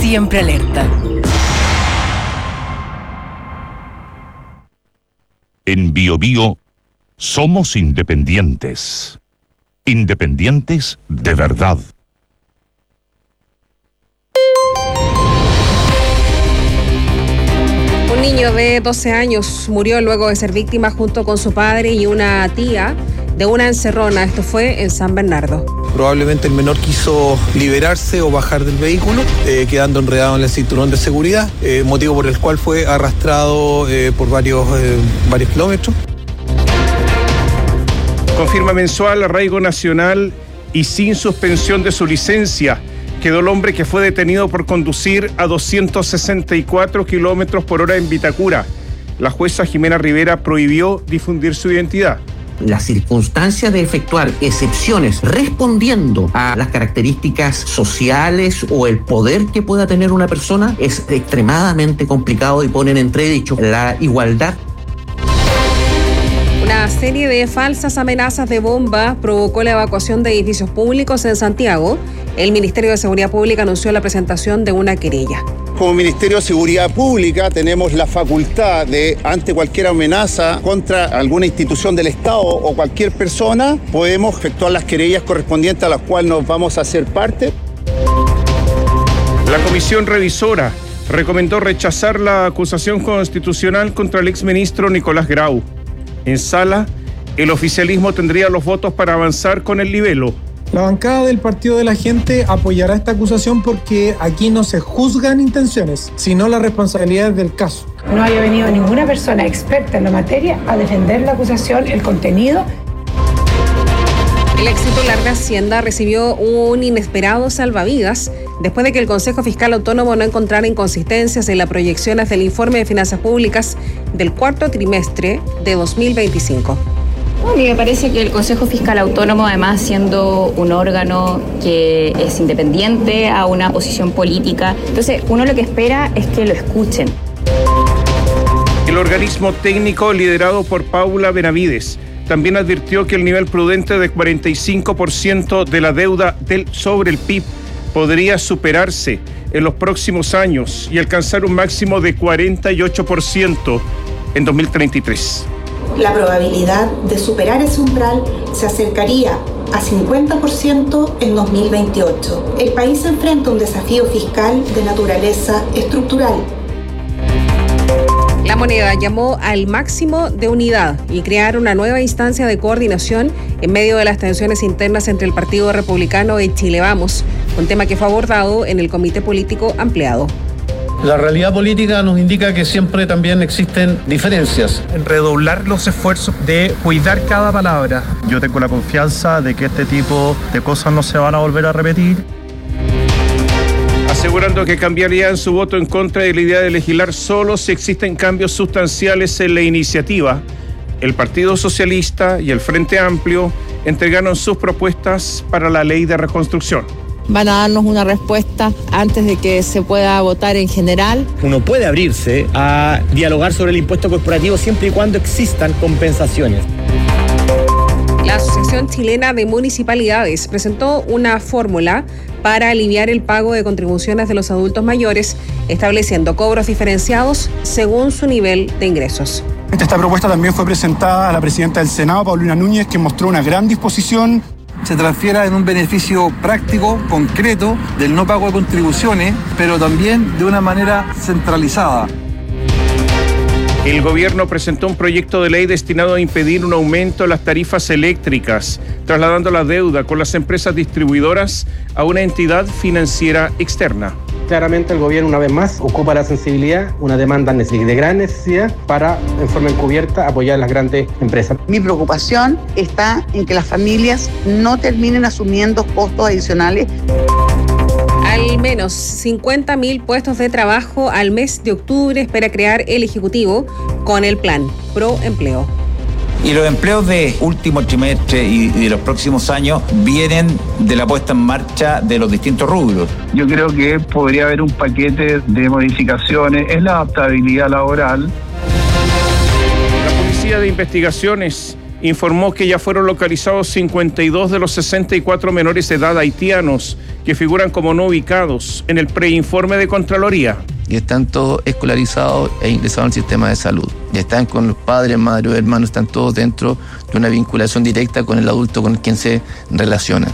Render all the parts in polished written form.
siempre alerta. En BioBio somos independientes. Independientes de verdad. Un niño de 12 años murió luego de ser víctima junto con su padre y una tía de una encerrona. Esto fue en San Bernardo. Probablemente el menor quiso liberarse o bajar del vehículo, quedando enredado en el cinturón de seguridad, motivo por el cual fue arrastrado por varios kilómetros. Confirma mensual, arraigo nacional y sin suspensión de su licencia. Quedó el hombre que fue detenido por conducir a 264 kilómetros por hora en Vitacura. La jueza Jimena Rivera prohibió difundir su identidad. La circunstancia de efectuar excepciones respondiendo a las características sociales o el poder que pueda tener una persona es extremadamente complicado y pone en entredicho la igualdad. Una serie de falsas amenazas de bomba provocó la evacuación de edificios públicos en Santiago. El Ministerio de Seguridad Pública anunció la presentación de una querella. Como Ministerio de Seguridad Pública tenemos la facultad de, ante cualquier amenaza contra alguna institución del Estado o cualquier persona, podemos efectuar las querellas correspondientes a las cuales nos vamos a hacer parte. La comisión revisora recomendó rechazar la acusación constitucional contra el exministro Nicolás Grau. En sala, el oficialismo tendría los votos para avanzar con el libelo. La bancada del Partido de la Gente apoyará esta acusación porque aquí no se juzgan intenciones, sino las responsabilidades del caso. No haya venido ninguna persona experta en la materia a defender la acusación, el contenido. El ex titular de Hacienda recibió un inesperado salvavidas después de que el Consejo Fiscal Autónomo no encontrara inconsistencias en las proyecciones del informe de finanzas públicas del cuarto trimestre de 2025. A mí me parece que el Consejo Fiscal Autónomo, además siendo un órgano que es independiente a una posición política, entonces uno lo que espera es que lo escuchen. El organismo técnico liderado por Paula Benavides también advirtió que el nivel prudente de 45% de la deuda sobre el PIB podría superarse en los próximos años y alcanzar un máximo de 48% en 2033. La probabilidad de superar ese umbral se acercaría a 50% en 2028. El país enfrenta un desafío fiscal de naturaleza estructural. La Moneda llamó al máximo de unidad y crear una nueva instancia de coordinación en medio de las tensiones internas entre el Partido Republicano y Chile Vamos, un tema que fue abordado en el Comité Político Ampliado. La realidad política nos indica que siempre también existen diferencias. Redoblar los esfuerzos de cuidar cada palabra. Yo tengo la confianza de que este tipo de cosas no se van a volver a repetir. Asegurando que cambiarían su voto en contra de la idea de legislar solo si existen cambios sustanciales en la iniciativa, el Partido Socialista y el Frente Amplio entregaron sus propuestas para la ley de reconstrucción. Van a darnos una respuesta antes de que se pueda votar en general. Uno puede abrirse a dialogar sobre el impuesto corporativo siempre y cuando existan compensaciones. La Asociación Chilena de Municipalidades presentó una fórmula para aliviar el pago de contribuciones de los adultos mayores, estableciendo cobros diferenciados según su nivel de ingresos. Esta propuesta también fue presentada a la presidenta del Senado, Paulina Núñez, que mostró una gran disposición. Se transfiera en un beneficio práctico, concreto, del no pago de contribuciones, pero también de una manera centralizada. El gobierno presentó un proyecto de ley destinado a impedir un aumento de las tarifas eléctricas, trasladando la deuda con las empresas distribuidoras a una entidad financiera externa. Claramente el gobierno una vez más ocupa la sensibilidad, una demanda de gran necesidad para, en forma encubierta, apoyar a las grandes empresas. Mi preocupación está en que las familias no terminen asumiendo costos adicionales. Al menos 50.000 puestos de trabajo al mes de octubre espera crear el Ejecutivo con el plan Pro Empleo. Y los empleos de último trimestre y de los próximos años vienen de la puesta en marcha de los distintos rubros. Yo creo que podría haber un paquete de modificaciones en la adaptabilidad laboral. La Policía de Investigaciones informó que ya fueron localizados 52 de los 64 menores de edad haitianos que figuran como no ubicados en el preinforme de Contraloría. Y están todos escolarizados e ingresados al sistema de salud. Ya están con los padres, madres, hermanos, están todos dentro de una vinculación directa con el adulto con quien se relacionan.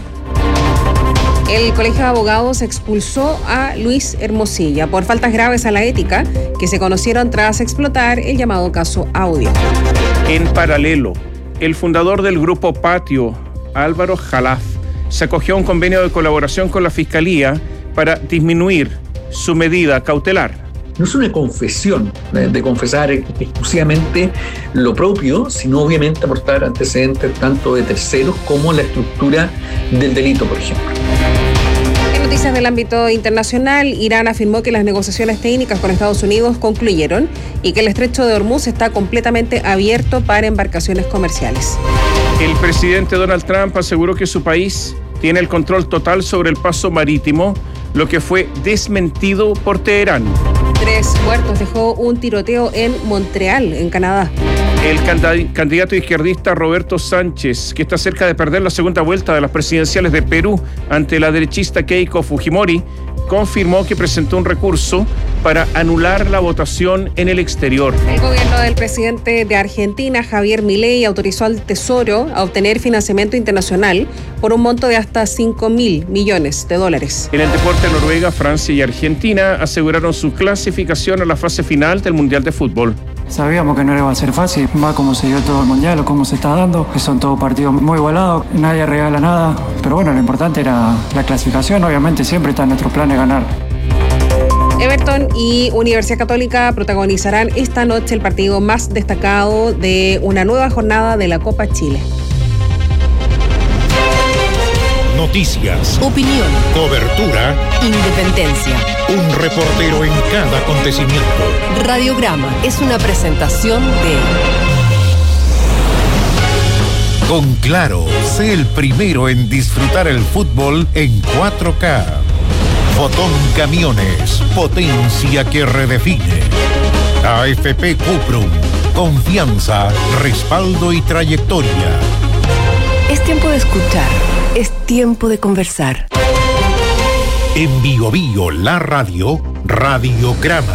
El Colegio de Abogados expulsó a Luis Hermosilla por faltas graves a la ética que se conocieron tras explotar el llamado caso Audio. En paralelo, el fundador del grupo Patio, Álvaro Jalaf, se acogió a un convenio de colaboración con la Fiscalía para disminuir su medida cautelar. No es una confesión de confesar exclusivamente lo propio, sino obviamente aportar antecedentes tanto de terceros como la estructura del delito, por ejemplo. En noticias del ámbito internacional, Irán afirmó que las negociaciones técnicas con Estados Unidos concluyeron y que el estrecho de Hormuz está completamente abierto para embarcaciones comerciales. El presidente Donald Trump aseguró que su país tiene el control total sobre el paso marítimo, lo que fue desmentido por Teherán. 3 muertos dejó un tiroteo en Montreal, en Canadá. El candidato izquierdista Roberto Sánchez, que está cerca de perder la segunda vuelta de las presidenciales de Perú ante la derechista Keiko Fujimori, confirmó que presentó un recurso para anular la votación en el exterior. El gobierno del presidente de Argentina, Javier Milei, autorizó al Tesoro a obtener financiamiento internacional por un monto de hasta $5.000 millones. En el deporte, Noruega, Francia y Argentina aseguraron su clasificación a la fase final del Mundial de Fútbol. Sabíamos que no iba a ser fácil, va como se dio todo el Mundial o cómo se está dando, que son todos partidos muy igualados, nadie regala nada, pero bueno, lo importante era la clasificación, obviamente siempre está en nuestros planes ganar. Everton y Universidad Católica protagonizarán esta noche el partido más destacado de una nueva jornada de la Copa Chile. Noticias, opinión, cobertura, independencia. Un reportero en cada acontecimiento. Radiograma es una presentación de... Con Claro, sé el primero en disfrutar el fútbol en 4K. Fotón Camiones, potencia que redefine. AFP Cuprum, confianza, respaldo y trayectoria. Es tiempo de escuchar, es tiempo de conversar. En Bio Bio, la radio, Radiograma.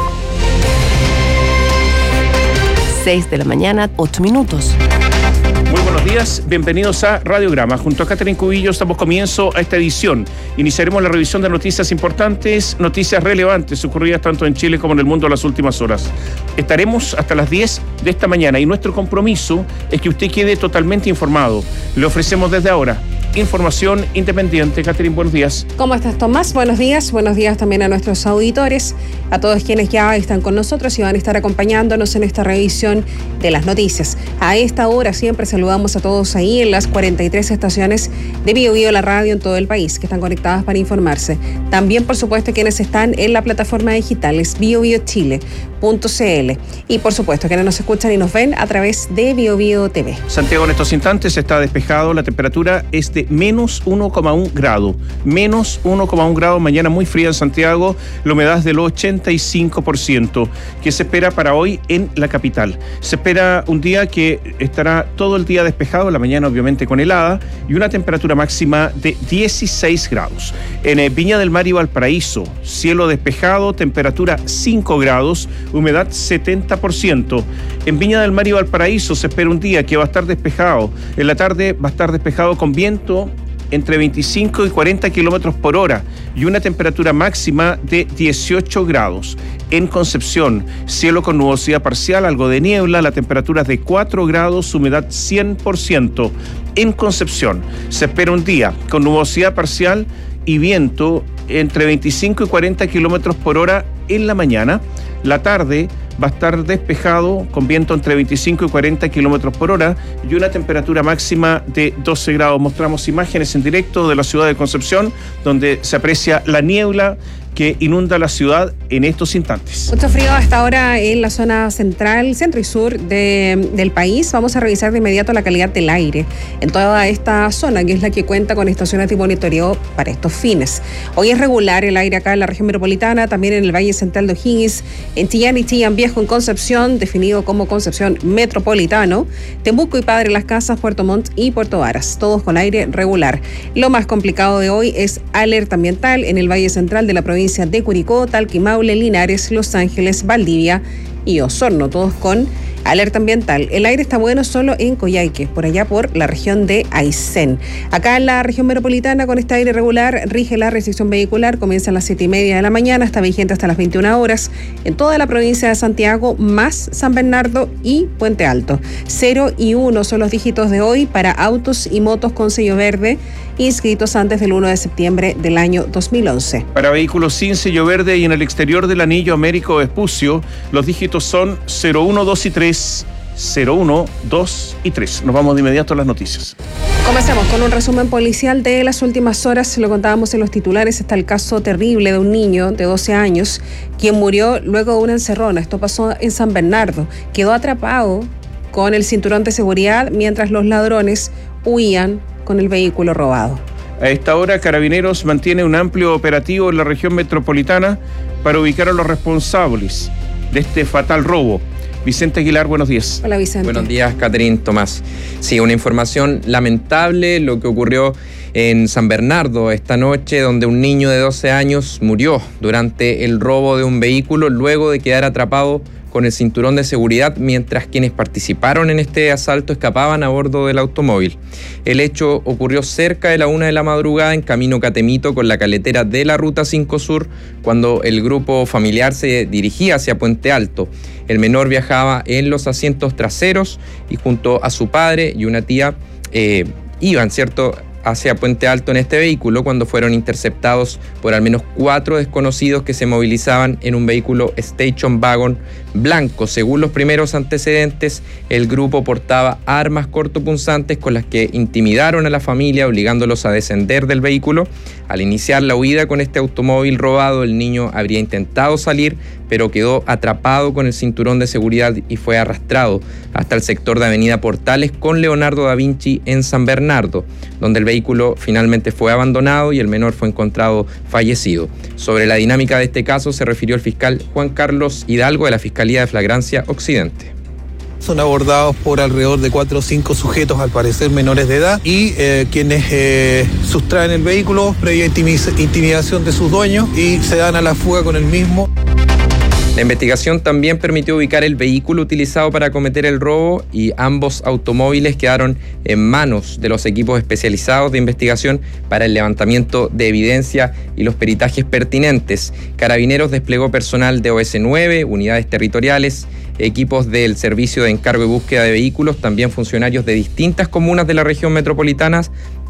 6 de la mañana, 8 minutos. Muy buenos días, bienvenidos a Radiograma. Junto a Catherine Cubillos damos comienzo a esta edición. Iniciaremos la revisión de noticias importantes, noticias relevantes ocurridas tanto en Chile como en el mundo en las últimas horas. Estaremos hasta las 10 de esta mañana y nuestro compromiso es que usted quede totalmente informado. Le ofrecemos desde ahora información independiente. Catherine, buenos días. ¿Cómo estás, Tomás? Buenos días también a nuestros auditores, a todos quienes ya están con nosotros y van a estar acompañándonos en esta revisión de las noticias. A esta hora siempre saludamos a todos ahí en las 43 estaciones de Bio Bio, la radio en todo el país, que están conectadas para informarse. También, por supuesto, quienes están en la plataforma digital, es biobiochile.cl. Y, por supuesto, quienes nos escuchan y nos ven a través de Bio Bio TV. Santiago en estos instantes está despejado, la temperatura es de menos 1,1 grado. Menos 1,1 grado, mañana muy fría en Santiago, la humedad es del 85%, que se espera para hoy en la capital. Se espera un día que estará todo el día despejado, la mañana obviamente con helada, y una temperatura máxima de 16 grados. En Viña del Mar y Valparaíso, cielo despejado, temperatura 5 grados, humedad 70%. En Viña del Mar y Valparaíso se espera un día que va a estar despejado. En la tarde va a estar despejado con viento entre 25 y 40 kilómetros por hora y una temperatura máxima de 18 grados. En Concepción, cielo con nubosidad parcial, algo de niebla, la temperatura es de 4 grados, humedad 100%. En Concepción se espera un día con nubosidad parcial y viento entre 25 y 40 kilómetros por hora en la mañana. La tarde va a estar despejado con viento entre 25 y 40 kilómetros por hora y una temperatura máxima de 12 grados. Mostramos imágenes en directo de la ciudad de Concepción, donde se aprecia la niebla que inunda la ciudad en estos instantes. Mucho frío hasta ahora en la zona central, centro y sur del país. Vamos a revisar de inmediato la calidad del aire en toda esta zona, que es la que cuenta con estaciones de monitoreo para estos fines. Hoy es regular el aire acá en la región metropolitana, también en el Valle Central de O'Higgins, en Chillán y Chillán Viejo, en Concepción, definido como Concepción Metropolitano, Temuco y Padre Las Casas, Puerto Montt y Puerto Varas, todos con aire regular. Lo más complicado de hoy es alerta ambiental en el Valle Central de la provincia de Curicó, Talca y Maule, Linares, Los Ángeles, Valdivia y Osorno, todos con alerta ambiental. El aire está bueno solo en Coyhaique, por allá por la región de Aysén. Acá en la región metropolitana, con este aire regular, rige la restricción vehicular, comienza a las 7:30 de la mañana, está vigente hasta las 21 horas, en toda la provincia de Santiago, más San Bernardo y Puente Alto. 0 y 1 son los dígitos de hoy para autos y motos con sello verde, inscritos antes del 1 de septiembre del año 2011. Para vehículos sin sello verde y en el exterior del anillo Américo Vespucio, los dígitos son 01, 2 y 3, 01, 2 y 3. Nos vamos de inmediato a las noticias. Comencemos con un resumen policial de las últimas horas. Lo contábamos en los titulares. Está el caso terrible de un niño de 12 años quien murió luego de una encerrona. Esto pasó en San Bernardo. Quedó atrapado con el cinturón de seguridad mientras los ladrones huían con el vehículo robado. A esta hora, Carabineros mantiene un amplio operativo en la región metropolitana para ubicar a los responsables de este fatal robo. Vicente Aguilar, buenos días. Hola, Vicente. Buenos días, Catherine, Tomás. Sí, una información lamentable, lo que ocurrió en San Bernardo esta noche, donde un niño de 12 años murió durante el robo de un vehículo luego de quedar atrapado con el cinturón de seguridad mientras quienes participaron en este asalto escapaban a bordo del automóvil. El hecho ocurrió cerca de la 1 de la madrugada en camino Catemito con la caletera de la Ruta 5 Sur, cuando el grupo familiar se dirigía hacia Puente Alto. El menor viajaba en los asientos traseros y junto a su padre y una tía iban, hacia Puente Alto en este vehículo cuando fueron interceptados por al menos 4 desconocidos que se movilizaban en un vehículo Station Wagon blanco. Según los primeros antecedentes, el grupo portaba armas cortopunzantes con las que intimidaron a la familia, obligándolos a descender del vehículo. Al iniciar la huida con este automóvil robado, el niño habría intentado salir, pero quedó atrapado con el cinturón de seguridad y fue arrastrado hasta el sector de Avenida Portales con Leonardo da Vinci en San Bernardo, donde el vehículo finalmente fue abandonado y el menor fue encontrado fallecido. Sobre la dinámica de este caso se refirió el fiscal Juan Carlos Hidalgo de la Fiscalía de Flagrancia Occidente. Son abordados por alrededor de 4 o 5 sujetos, al parecer menores de edad, y quienes sustraen el vehículo previa intimidación de sus dueños y se dan a la fuga con el mismo. La investigación también permitió ubicar el vehículo utilizado para cometer el robo y ambos automóviles quedaron en manos de los equipos especializados de investigación para el levantamiento de evidencia y los peritajes pertinentes. Carabineros desplegó personal de OS9, unidades territoriales, equipos del Servicio de Encargo y Búsqueda de Vehículos, también funcionarios de distintas comunas de la región metropolitana.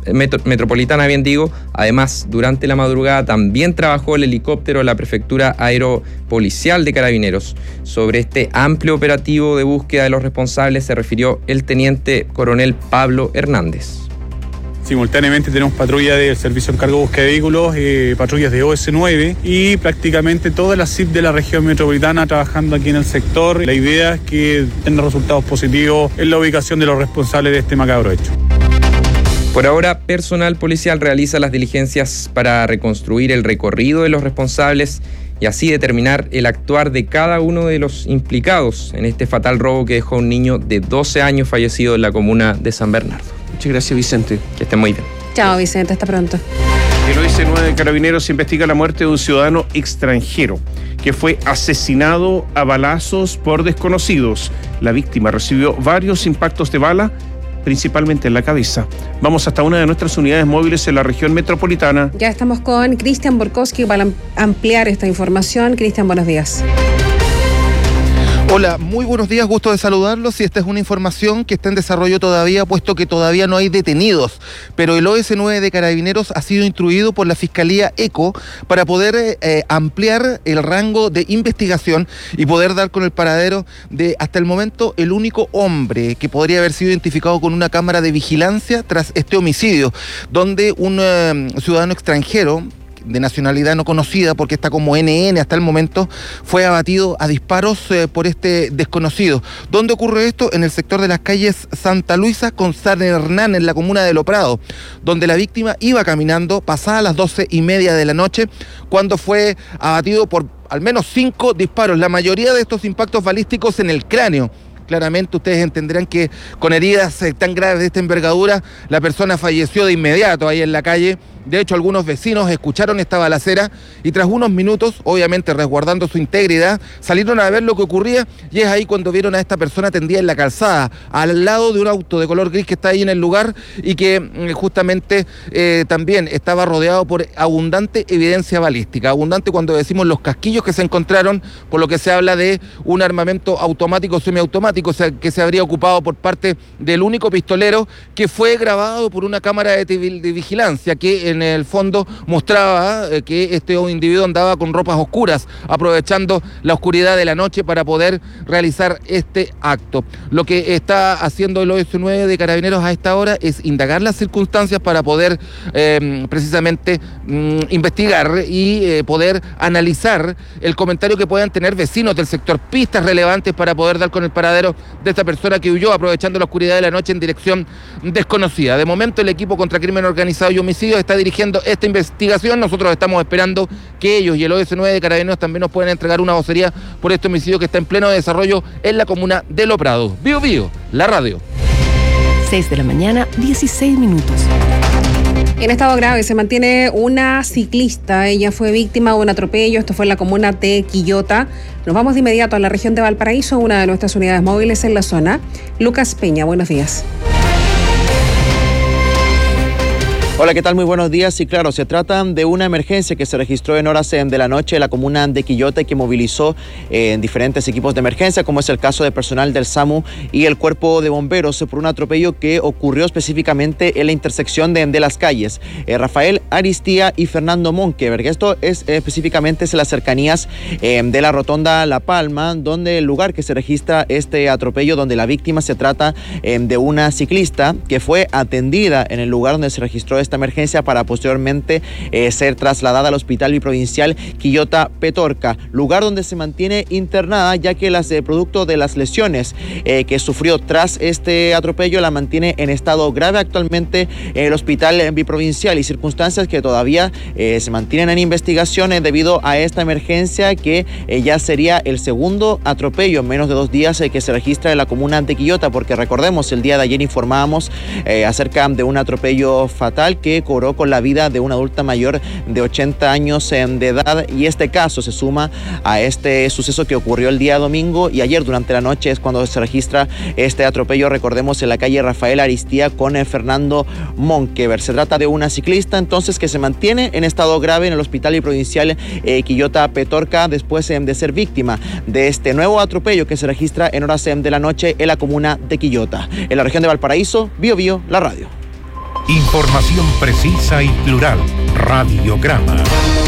Además, durante la madrugada también trabajó el helicóptero de la Prefectura Aeropolicial de Carabineros. Sobre este amplio operativo de búsqueda de los responsables se refirió el teniente coronel Pablo Hernández. Simultáneamente tenemos patrulla del Servicio de Encargo y Búsqueda de Vehículos, patrullas de OS9 y prácticamente toda la CIP de la región metropolitana trabajando aquí en el sector. La idea es que tenga resultados positivos en la ubicación de los responsables de este macabro hecho. Por ahora, personal policial realiza las diligencias para reconstruir el recorrido de los responsables y así determinar el actuar de cada uno de los implicados en este fatal robo que dejó a un niño de 12 años fallecido en la comuna de San Bernardo. Muchas gracias, Vicente. Que estén muy bien. Chao, Vicente. Hasta pronto. El OS9 de Carabineros investiga la muerte de un ciudadano extranjero que fue asesinado a balazos por desconocidos. La víctima recibió varios impactos de bala, principalmente en la cabeza. Vamos hasta una de nuestras unidades móviles en la región metropolitana. Ya estamos con Cristian Borkowski para ampliar esta información. Cristian, buenos días. Hola, muy buenos días, gusto de saludarlos y esta es una información que está en desarrollo todavía, puesto que todavía no hay detenidos, pero el OS9 de Carabineros ha sido instruido por la Fiscalía ECO para poder ampliar el rango de investigación y poder dar con el paradero de, hasta el momento, el único hombre que podría haber sido identificado con una cámara de vigilancia tras este homicidio, donde un ciudadano extranjero de nacionalidad no conocida, porque está como NN hasta el momento, fue abatido a disparos por este desconocido. ¿Dónde ocurre esto? En el sector de las calles Santa Luisa con San Hernán, en la comuna de Loprado, donde la víctima iba caminando pasadas las 12:30 de la noche, cuando fue abatido por al menos 5 disparos, la mayoría de estos impactos balísticos en el cráneo. Claramente ustedes entenderán que con heridas tan graves de esta envergadura, la persona falleció de inmediato ahí en la calle. De hecho, algunos vecinos escucharon esta balacera y tras unos minutos, obviamente resguardando su integridad, salieron a ver lo que ocurría, y es ahí cuando vieron a esta persona tendida en la calzada, al lado de un auto de color gris que está ahí en el lugar y que justamente también estaba rodeado por abundante evidencia balística. Abundante cuando decimos los casquillos que se encontraron, por lo que se habla de un armamento automático o semiautomático, o sea, que se habría ocupado por parte del único pistolero, que fue grabado por una cámara de vigilancia que en el fondo mostraba que este individuo andaba con ropas oscuras, aprovechando la oscuridad de la noche para poder realizar este acto. Lo que está haciendo el OS9 de Carabineros a esta hora es indagar las circunstancias para poder precisamente investigar y poder analizar el comentario que puedan tener vecinos del sector, pistas relevantes para poder dar con el paradero de esta persona que huyó aprovechando la oscuridad de la noche en dirección desconocida. De momento, el equipo contra crimen organizado y homicidio está dirigiendo esta investigación. Nosotros estamos esperando que ellos y el OS9 de Carabineros también nos puedan entregar una vocería por este homicidio que está en pleno desarrollo en la comuna de Loprado. Bío Bío, la radio. 6 de la mañana, 16 minutos. En estado grave se mantiene una ciclista. Ella fue víctima de un atropello. Esto fue en la comuna de Quillota. Nos vamos de inmediato a la región de Valparaíso, una de nuestras unidades móviles en la zona. Lucas Peña, buenos días. Hola, ¿qué tal? Muy buenos días. Y claro, se trata de una emergencia que se registró en horas de la noche en la comuna de Quillota y que movilizó diferentes equipos de emergencia, como es el caso de personal del SAMU y el cuerpo de bomberos, por un atropello que ocurrió específicamente en la intersección de las calles Rafael Aristía y Fernando Monkeberg. Esto es específicamente en las cercanías de la rotonda La Palma, donde el lugar que se registra este atropello, donde la víctima se trata de una ciclista que fue atendida en el lugar donde se registró esta emergencia para posteriormente ser trasladada al Hospital Biprovincial Quillota Petorca, lugar donde se mantiene internada, ya que producto de las lesiones que sufrió tras este atropello la mantiene en estado grave actualmente en el Hospital Biprovincial, y circunstancias que todavía se mantienen en investigación debido a esta emergencia que ya sería el segundo atropello en menos de 2 días que se registra en la comuna de Quillota, porque recordemos, el día de ayer informábamos acerca de un atropello fatal que cobró con la vida de una adulta mayor de 80 años de edad, y este caso se suma a este suceso que ocurrió el día domingo, y ayer durante la noche es cuando se registra este atropello, recordemos, en la calle Rafael Aristía con Fernando Monkeberg. Se trata de una ciclista entonces que se mantiene en estado grave en el Hospital Biprovincial Quillota Petorca después de ser víctima de este nuevo atropello que se registra en horas de la noche en la comuna de Quillota. En la región de Valparaíso, Bío Bío, la radio. Información precisa y plural. Radiograma.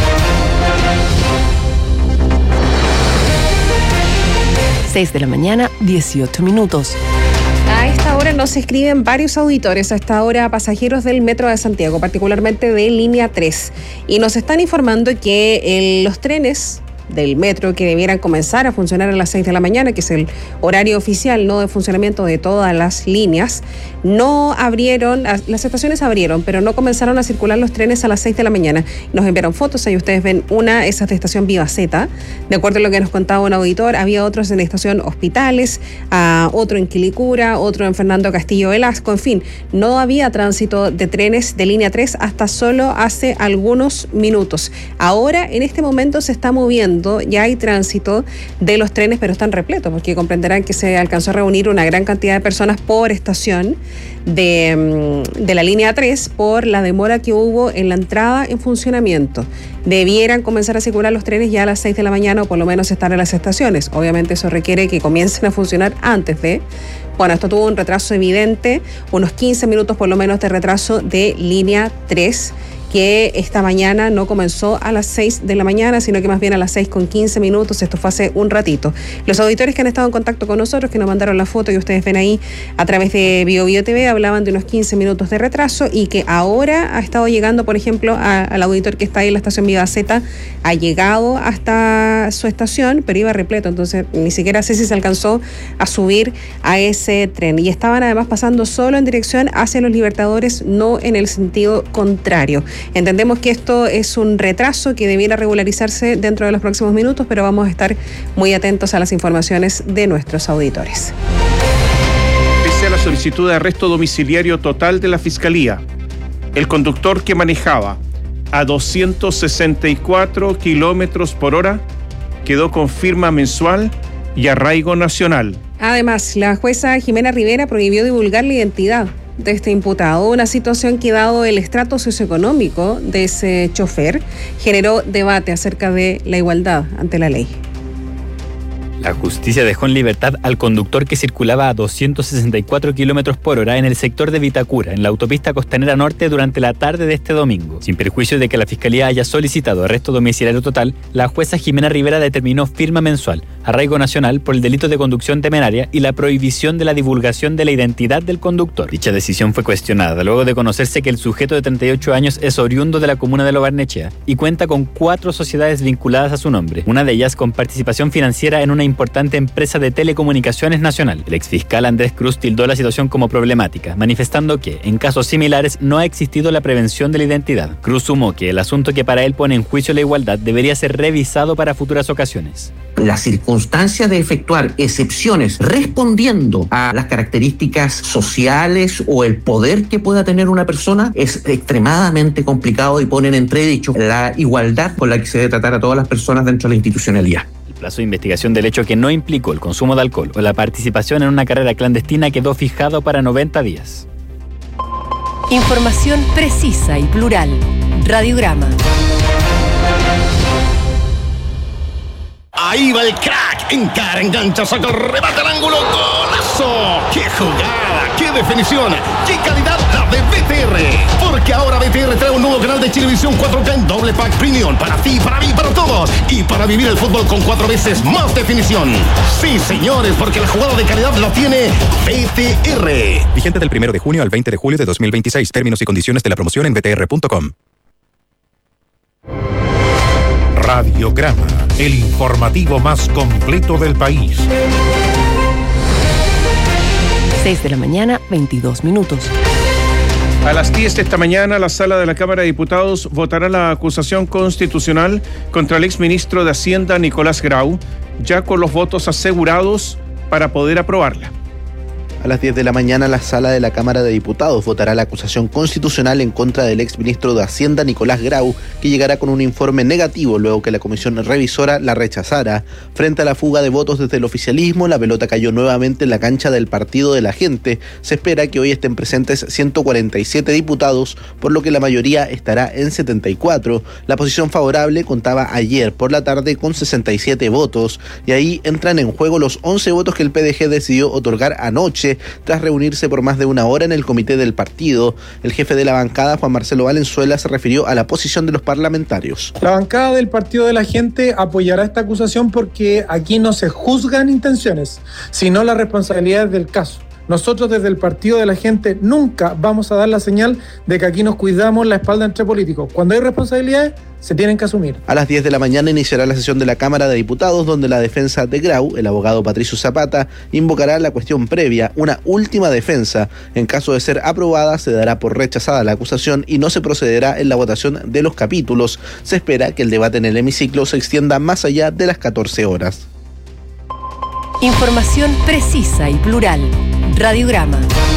Seis de la mañana, 18 minutos. A esta hora nos escriben varios auditores, a esta hora pasajeros del Metro de Santiago, particularmente de Línea 3, y nos están informando que los trenes del metro que debieran comenzar a funcionar a las 6 de la mañana, que es el horario oficial, no de funcionamiento de todas las líneas, no abrieron, las estaciones abrieron, pero no comenzaron a circular los trenes a las 6 de la mañana. Nos enviaron fotos, ahí ustedes ven una, esa de estación Viva Z, de acuerdo a lo que nos contaba un auditor. Había otros en la estación Hospitales, otro en Quilicura, otro en Fernando Castillo Velasco, en fin, no había tránsito de trenes de línea 3 hasta solo hace algunos minutos. Ahora, en este momento se está moviendo, ya hay tránsito de los trenes, pero están repletos, porque comprenderán que se alcanzó a reunir una gran cantidad de personas por estación de la línea 3 por la demora que hubo en la entrada en funcionamiento. Debieran comenzar a circular los trenes ya a las 6 de la mañana, o por lo menos estar en las estaciones. Obviamente eso requiere que comiencen a funcionar antes de... Bueno, esto tuvo un retraso evidente, unos 15 minutos por lo menos de retraso de línea 3, que esta mañana no comenzó a las 6 de la mañana, sino que más bien a las 6:15. Esto fue hace un ratito. Los auditores que han estado en contacto con nosotros, que nos mandaron la foto y ustedes ven ahí a través de Bio Bio TV, hablaban de unos 15 minutos de retraso y que ahora ha estado llegando, por ejemplo, al auditor que está ahí en la estación Viva Z, ha llegado hasta su estación, pero iba repleto, entonces ni siquiera sé si se alcanzó a subir a ese tren. Y estaban además pasando solo en dirección hacia Los Libertadores, no en el sentido contrario. Entendemos que esto es un retraso que debiera regularizarse dentro de los próximos minutos, pero vamos a estar muy atentos a las informaciones de nuestros auditores. Pese a la solicitud de arresto domiciliario total de la Fiscalía, el conductor que manejaba a 264 kilómetros por hora quedó con firma mensual y arraigo nacional. Además, la jueza Jimena Rivera prohibió divulgar la identidad de este imputado, una situación que, dado el estrato socioeconómico de ese chofer, generó debate acerca de la igualdad ante la ley. La justicia dejó en libertad al conductor que circulaba a 264 kilómetros por hora en el sector de Vitacura, en la autopista Costanera Norte, durante la tarde de este domingo. Sin perjuicio de que la Fiscalía haya solicitado arresto domiciliario total, la jueza Jimena Rivera determinó firma mensual, arraigo nacional por el delito de conducción temeraria y la prohibición de la divulgación de la identidad del conductor. Dicha decisión fue cuestionada luego de conocerse que el sujeto de 38 años es oriundo de la comuna de Lo Barnechea y cuenta con 4 sociedades vinculadas a su nombre, una de ellas con participación financiera en una importante empresa de telecomunicaciones nacional. El exfiscal Andrés Cruz tildó la situación como problemática, manifestando que, en casos similares, no ha existido la prevención de la identidad. Cruz sumó que el asunto que para él pone en juicio la igualdad debería ser revisado para futuras ocasiones. La circunstancia de efectuar excepciones respondiendo a las características sociales o el poder que pueda tener una persona es extremadamente complicado y pone en entredicho la igualdad con la que se debe tratar a todas las personas dentro de la institucionalidad. El plazo de investigación del hecho que no implicó el consumo de alcohol o la participación en una carrera clandestina quedó fijado para 90 días. Información precisa y plural. Radiograma. Ahí va el crack, encara, engancha, saca el remate al ángulo, ¡golazo! ¡Qué jugada! ¡Qué definición! ¡Qué calidad la de BTR! Porque ahora BTR trae un nuevo canal de Chilevisión 4K en doble pack premium para ti, para mí, para todos y para vivir el fútbol con 4 veces más definición. Sí, señores, porque la jugada de calidad la tiene BTR. Vigente del 1 de junio al 20 de julio de 2026. Términos y condiciones de la promoción en btr.com. Radiograma, el informativo más completo del país. 6 de la mañana, 22 minutos. A las 10 de esta mañana, la sala de la Cámara de Diputados votará la acusación constitucional contra el exministro de Hacienda, Nicolás Grau, ya con los votos asegurados para poder aprobarla. A las 10 de la mañana, la sala de la Cámara de Diputados votará la acusación constitucional en contra del exministro de Hacienda, Nicolás Grau, que llegará con un informe negativo luego que la comisión revisora la rechazara. Frente a la fuga de votos desde el oficialismo, la pelota cayó nuevamente en la cancha del Partido de la Gente. Se espera que hoy estén presentes 147 diputados, por lo que la mayoría estará en 74. La posición favorable contaba ayer por la tarde con 67 votos, y ahí entran en juego los 11 votos que el PDG decidió otorgar anoche, tras reunirse por más de una hora en el comité del partido. El jefe de la bancada, Juan Marcelo Valenzuela, se refirió a la posición de los parlamentarios. La bancada del Partido de la Gente apoyará esta acusación porque aquí no se juzgan intenciones, sino las responsabilidades del caso. Nosotros desde el Partido de la Gente nunca vamos a dar la señal de que aquí nos cuidamos la espalda entre políticos. Cuando hay responsabilidades, se tienen que asumir. A las 10 de la mañana iniciará la sesión de la Cámara de Diputados, donde la defensa de Grau, el abogado Patricio Zapata, invocará la cuestión previa, una última defensa. En caso de ser aprobada, se dará por rechazada la acusación y no se procederá en la votación de los capítulos. Se espera que el debate en el hemiciclo se extienda más allá de las 14 horas. Información precisa y plural. Radiograma.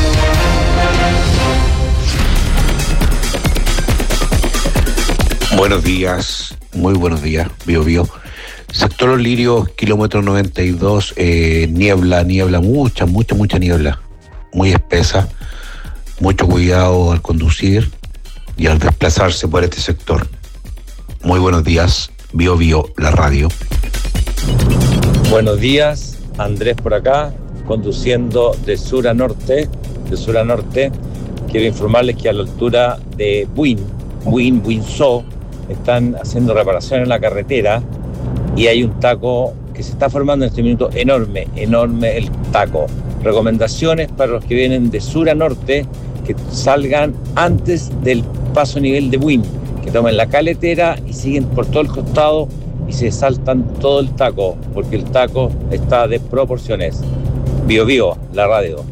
Buenos días, muy buenos días, Bio Bio. Sector Los Lirios, kilómetro 92, niebla, mucha niebla, muy espesa. Mucho cuidado al conducir y al desplazarse por este sector. Muy buenos días, Bio Bio, la radio. Buenos días, Andrés por acá, conduciendo de sur a norte. Quiero informarles que a la altura de Buinzó, están haciendo reparaciones en la carretera y hay un taco que se está formando en este minuto enorme el taco. Recomendaciones para los que vienen de sur a norte, que salgan antes del paso nivel de Buin, que tomen la caletera y siguen por todo el costado y se saltan todo el taco, porque el taco está de proporciones. Bio Bio, la radio.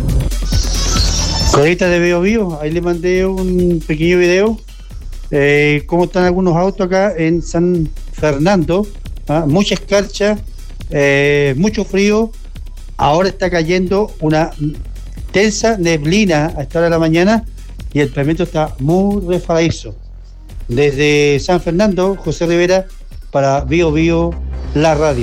Corita de Bio Bio, ahí le mandé un pequeño video. Cómo están algunos autos acá en San Fernando. Mucha escarcha, mucho frío. Ahora está cayendo una tensa neblina a esta hora de la mañana y el pavimento está muy resbaladizo. Desde San Fernando, José Rivera para Bio Bio, la radio.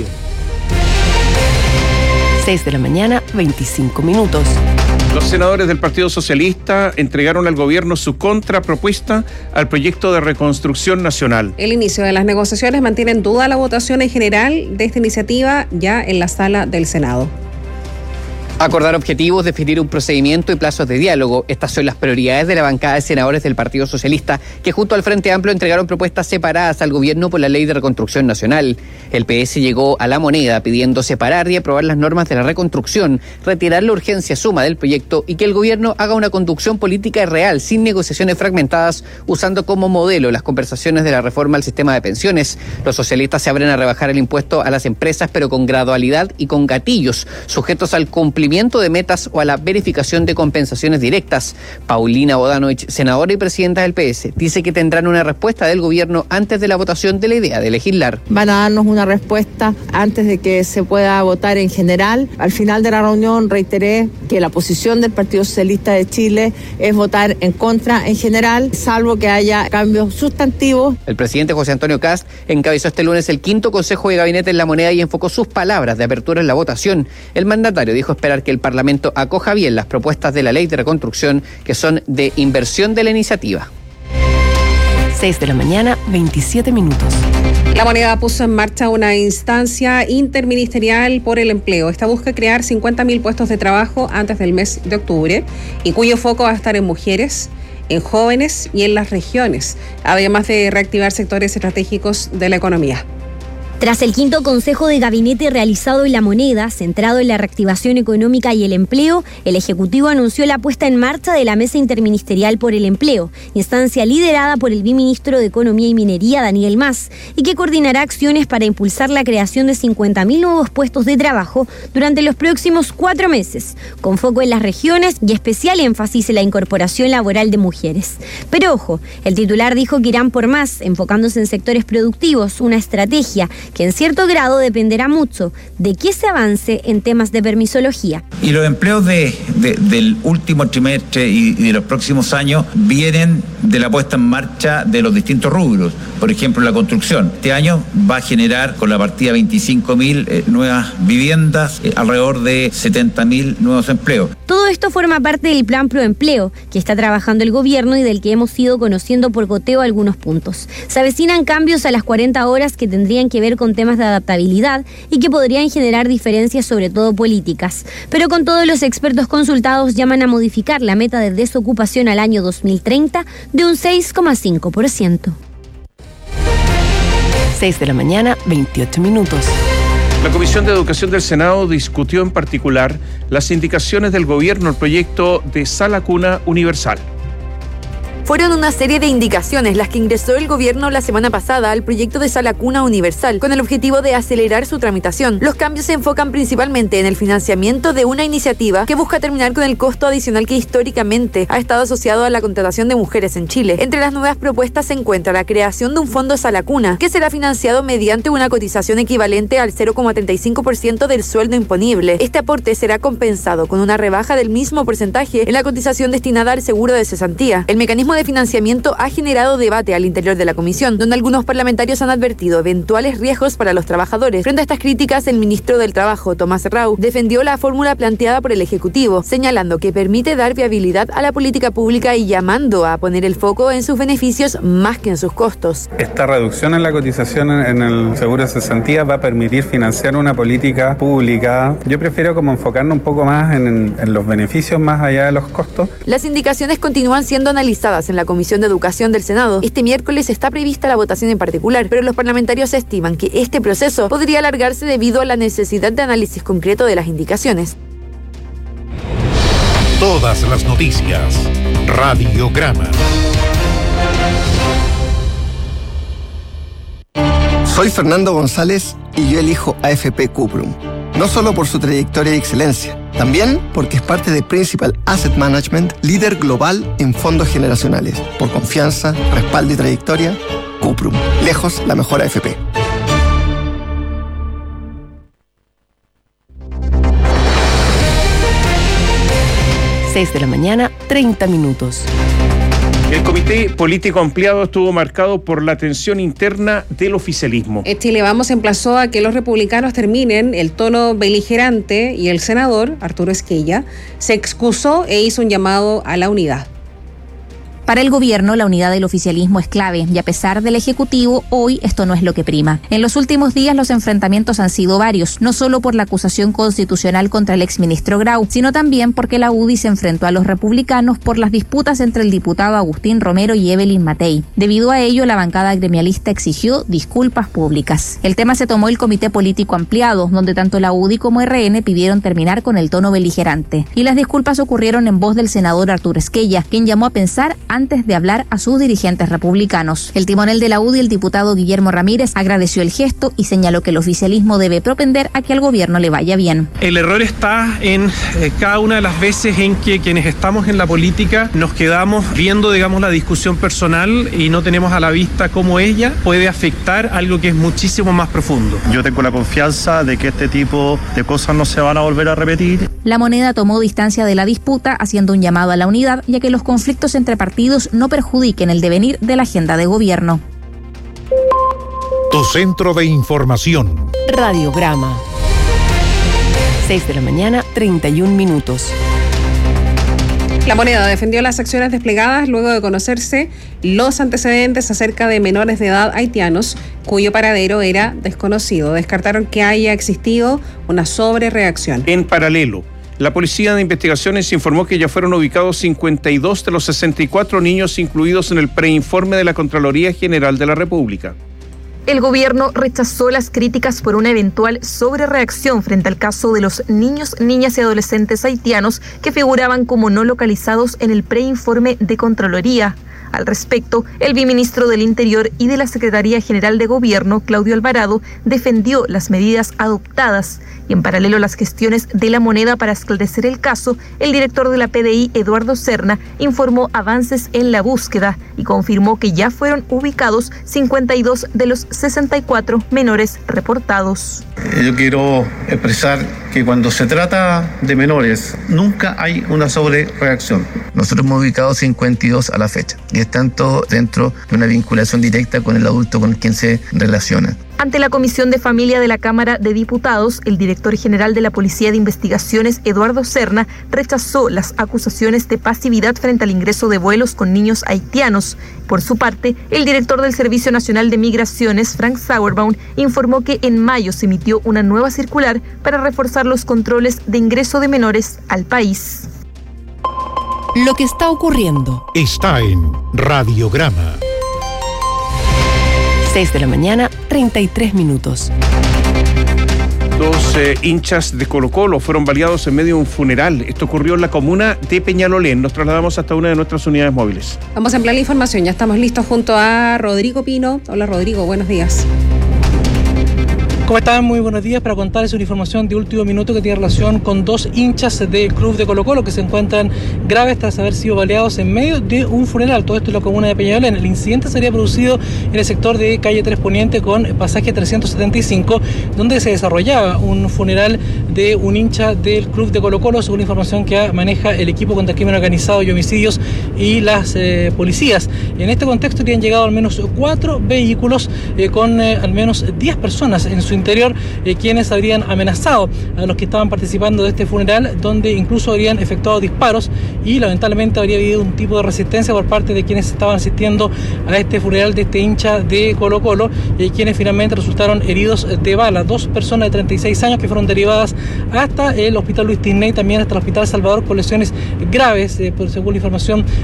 6 de la mañana, 25 minutos. Los senadores del Partido Socialista entregaron al gobierno su contrapropuesta al proyecto de reconstrucción nacional. El inicio de las negociaciones mantiene en duda la votación en general de esta iniciativa ya en la sala del Senado. Acordar objetivos, definir un procedimiento y plazos de diálogo. Estas son las prioridades de la bancada de senadores del Partido Socialista, que junto al Frente Amplio entregaron propuestas separadas al gobierno por la Ley de Reconstrucción Nacional. El PS llegó a La Moneda pidiendo separar y aprobar las normas de la reconstrucción, retirar la urgencia suma del proyecto y que el gobierno haga una conducción política real, sin negociaciones fragmentadas, usando como modelo las conversaciones de la reforma al sistema de pensiones. Los socialistas se abren a rebajar el impuesto a las empresas, pero con gradualidad y con gatillos, sujetos al cumplimiento de metas o a la verificación de compensaciones directas. Paulina Bodanovich, senadora y presidenta del PS, dice que tendrán una respuesta del gobierno antes de la votación de la idea de legislar. Van a darnos una respuesta antes de que se pueda votar en general. Al final de la reunión reiteré que la posición del Partido Socialista de Chile es votar en contra en general, salvo que haya cambios sustantivos. El presidente José Antonio Kast encabezó este lunes el 5º Consejo de Gabinete en La Moneda y enfocó sus palabras de apertura en la votación. El mandatario dijo esperar que el Parlamento acoja bien las propuestas de la Ley de Reconstrucción, que son de inversión de la iniciativa. 6 de la mañana, 27 minutos. La Moneda puso en marcha una instancia interministerial por el empleo. Esta busca crear 50.000 puestos de trabajo antes del mes de octubre y cuyo foco va a estar en mujeres, en jóvenes y en las regiones, además de reactivar sectores estratégicos de la economía. Tras el 5º Consejo de Gabinete realizado en La Moneda, centrado en la reactivación económica y el empleo, el Ejecutivo anunció la puesta en marcha de la Mesa Interministerial por el Empleo, instancia liderada por el viceministro de Economía y Minería, Daniel Mas, y que coordinará acciones para impulsar la creación de 50.000 nuevos puestos de trabajo durante los próximos 4 meses, con foco en las regiones y especial énfasis en la incorporación laboral de mujeres. Pero ojo, el titular dijo que irán por más, enfocándose en sectores productivos, una estrategia que en cierto grado dependerá mucho de que se avance en temas de permisología. Y los empleos del último trimestre y de los próximos años vienen de la puesta en marcha de los distintos rubros. Por ejemplo, la construcción. Este año va a generar con la partida 25.000 nuevas viviendas, alrededor de 70.000 nuevos empleos. Todo esto forma parte del Plan Proempleo, que está trabajando el gobierno y del que hemos ido conociendo por goteo algunos puntos. Se avecinan cambios a las 40 horas que tendrían que ver con temas de adaptabilidad y que podrían generar diferencias, sobre todo políticas. Pero con todos los expertos consultados llaman a modificar la meta de desocupación al año 2030 de un 6,5%. 6 de la mañana, 28 minutos. La Comisión de Educación del Senado discutió en particular las indicaciones del gobierno al proyecto de Sala Cuna Universal. Fueron una serie de indicaciones las que ingresó el gobierno la semana pasada al proyecto de Sala Cuna Universal, con el objetivo de acelerar su tramitación. Los cambios se enfocan principalmente en el financiamiento de una iniciativa que busca terminar con el costo adicional que históricamente ha estado asociado a la contratación de mujeres en Chile. Entre las nuevas propuestas se encuentra la creación de un fondo Sala Cuna, que será financiado mediante una cotización equivalente al 0,35% del sueldo imponible. Este aporte será compensado con una rebaja del mismo porcentaje en la cotización destinada al seguro de cesantía. El mecanismo de financiamiento ha generado debate al interior de la comisión, donde algunos parlamentarios han advertido eventuales riesgos para los trabajadores. Frente a estas críticas, el ministro del Trabajo, Tomás Rau, defendió la fórmula planteada por el Ejecutivo, señalando que permite dar viabilidad a la política pública y llamando a poner el foco en sus beneficios más que en sus costos. Esta reducción en la cotización en el seguro de cesantía va a permitir financiar una política pública. Yo prefiero como enfocarnos un poco más en los beneficios más allá de los costos. Las indicaciones continúan siendo analizadas en la Comisión de Educación del Senado. Este miércoles está prevista la votación en particular, pero los parlamentarios estiman que este proceso podría alargarse debido a la necesidad de análisis concreto de las indicaciones. Todas las noticias. Radiograma. Soy Fernando González y yo elijo AFP Cuprum. No solo por su trayectoria y excelencia, también porque es parte de Principal Asset Management, líder global en fondos generacionales. Por confianza, respaldo y trayectoria, Cuprum. Lejos la mejor AFP. De la mañana, 30 minutos. El comité político ampliado estuvo marcado por la tensión interna del oficialismo. Chile Vamos emplazó a que los republicanos terminen el tono beligerante y el senador, Arturo Esquella, se excusó e hizo un llamado a la unidad. Para el gobierno, la unidad del oficialismo es clave y a pesar del Ejecutivo, hoy esto no es lo que prima. En los últimos días los enfrentamientos han sido varios, no solo por la acusación constitucional contra el exministro Grau, sino también porque la UDI se enfrentó a los republicanos por las disputas entre el diputado Agustín Romero y Evelyn Matei. Debido a ello, la bancada gremialista exigió disculpas públicas. El tema se tomó el comité político ampliado, donde tanto la UDI como RN pidieron terminar con el tono beligerante. Y las disculpas ocurrieron en voz del senador Arturo Esquella, quien llamó a pensar antes de hablar a sus dirigentes republicanos. El timonel de la UDI, el diputado Guillermo Ramírez, agradeció el gesto y señaló que el oficialismo debe propender a que al gobierno le vaya bien. El error está en cada una de las veces en que quienes estamos en la política nos quedamos viendo, digamos, la discusión personal y no tenemos a la vista cómo ella puede afectar algo que es muchísimo más profundo. Yo tengo la confianza de que este tipo de cosas no se van a volver a repetir. La Moneda tomó distancia de la disputa, haciendo un llamado a la unidad, ya que los conflictos entre partidos no perjudiquen el devenir de la agenda de gobierno. Tu centro de información. Radiograma. 6 de la mañana, 31 minutos. La Moneda defendió las acciones desplegadas luego de conocerse los antecedentes acerca de menores de edad haitianos cuyo paradero era desconocido. Descartaron que haya existido una sobrereacción. En paralelo, la Policía de Investigaciones informó que ya fueron ubicados 52 de los 64 niños incluidos en el preinforme de la Contraloría General de la República. El gobierno rechazó las críticas por una eventual sobrereacción frente al caso de los niños, niñas y adolescentes haitianos que figuraban como no localizados en el preinforme de Contraloría. Al respecto, el viceministro del Interior y de la Secretaría General de Gobierno, Claudio Alvarado, defendió las medidas adoptadas y en paralelo a las gestiones de la Moneda para esclarecer el caso, el director de la PDI, Eduardo Serna, informó avances en la búsqueda y confirmó que ya fueron ubicados 52 de los 64 menores reportados. Yo quiero expresar que cuando se trata de menores, nunca hay una sobrereacción. Nosotros hemos ubicado 52 a la fecha y están todos dentro de una vinculación directa con el adulto con quien se relacionan. Ante la Comisión de Familia de la Cámara de Diputados, el director general de la Policía de Investigaciones, Eduardo Serna, rechazó las acusaciones de pasividad frente al ingreso de vuelos con niños haitianos. Por su parte, el director del Servicio Nacional de Migraciones, Frank Sauerbaum, informó que en mayo se emitió una nueva circular para reforzar los controles de ingreso de menores al país. Lo que está ocurriendo está en Radiograma. 6 de la mañana, 33 minutos. Dos hinchas de Colo-Colo fueron baleados en medio de un funeral. Esto ocurrió en la comuna de Peñalolén. Nos trasladamos hasta una de nuestras unidades móviles. Vamos a ampliar la información. Ya estamos listos junto a Rodrigo Pino. Hola Rodrigo, buenos días. ¿Cómo están? Muy buenos días. Para contarles una información de último minuto que tiene relación con dos hinchas del club de Colo-Colo que se encuentran graves tras haber sido baleados en medio de un funeral. Todo esto en la comuna de Peñalolén. El incidente sería producido en el sector de calle 3 Poniente con pasaje 375, donde se desarrollaba un funeral de un hincha del club de Colo-Colo, según la información que maneja el equipo contra el crimen organizado y homicidios y las policías. En este contexto habrían llegado al menos 4 vehículos con al menos 10 personas en su interior, quienes habrían amenazado a los que estaban participando de este funeral, donde incluso habrían efectuado disparos y lamentablemente habría habido un tipo de resistencia por parte de quienes estaban asistiendo a este funeral de este hincha de Colo-Colo, quienes finalmente resultaron heridos de bala. 2 personas de 36 años que fueron derivadas hasta el hospital Luis Tisney, también hasta el hospital Salvador con lesiones graves, según la información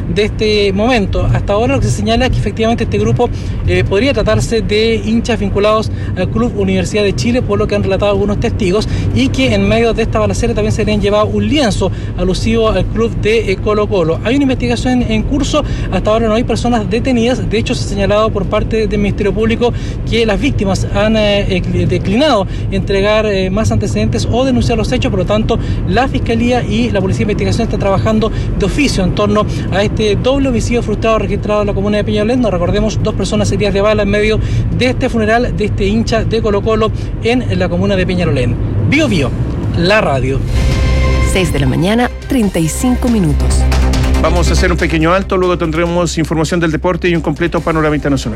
de este momento. Hasta ahora lo que se señala es que efectivamente este grupo podría tratarse de hinchas vinculados al Club Universidad de Chile, por lo que han relatado algunos testigos, y que en medio de esta balacera también se habrían llevado un lienzo alusivo al club de Colo-Colo. Hay una investigación en curso, hasta ahora no hay personas detenidas. De hecho, se ha señalado por parte del Ministerio Público que las víctimas han declinado entregar más antecedentes o denunciar los hechos. Por lo tanto, la Fiscalía y la Policía de Investigación están trabajando de oficio en torno a este doble homicidio frustrado registrado en la comuna de Peñalolén. Nos recordemos, 2 personas heridas de bala en medio de este funeral de este hincha de Colo-Colo en la comuna de Peñalolén. Bio Bio, la radio. 6 de la mañana, 35 minutos. Vamos a hacer un pequeño alto, luego tendremos información del deporte y un completo panorama internacional.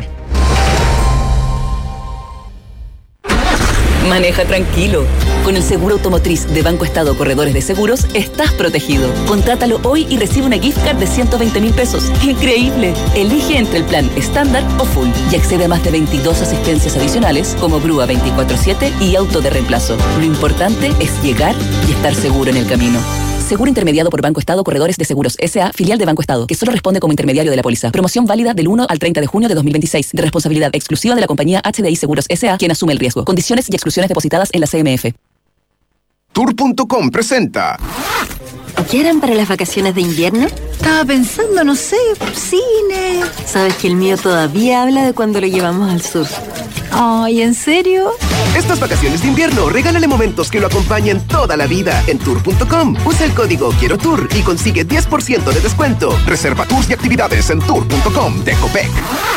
Maneja tranquilo. Con el seguro automotriz de Banco Estado Corredores de Seguros, estás protegido. Contrátalo hoy y recibe una gift card de 120.000 pesos. ¡Increíble! Elige entre el plan estándar o full y accede a más de 22 asistencias adicionales como grúa 24/7 y auto de reemplazo. Lo importante es llegar y estar seguro en el camino. Seguro intermediado por Banco Estado Corredores de Seguros S.A., filial de Banco Estado, que solo responde como intermediario de la póliza. Promoción válida del 1 al 30 de junio de 2026, de responsabilidad exclusiva de la compañía HDI Seguros S.A., quien asume el riesgo. Condiciones y exclusiones depositadas en la CMF. Tour.com presenta. ¿Qué harán para las vacaciones de invierno? Estaba pensando, no sé, cine. Sabes que el mío todavía habla de cuando lo llevamos al sur. Ay, ¿en serio? Estas vacaciones de invierno, regálale momentos que lo acompañen toda la vida en Tour.com. Usa el código Quiero Tour y consigue 10% de descuento. Reserva tours y actividades en Tour.com de Copec.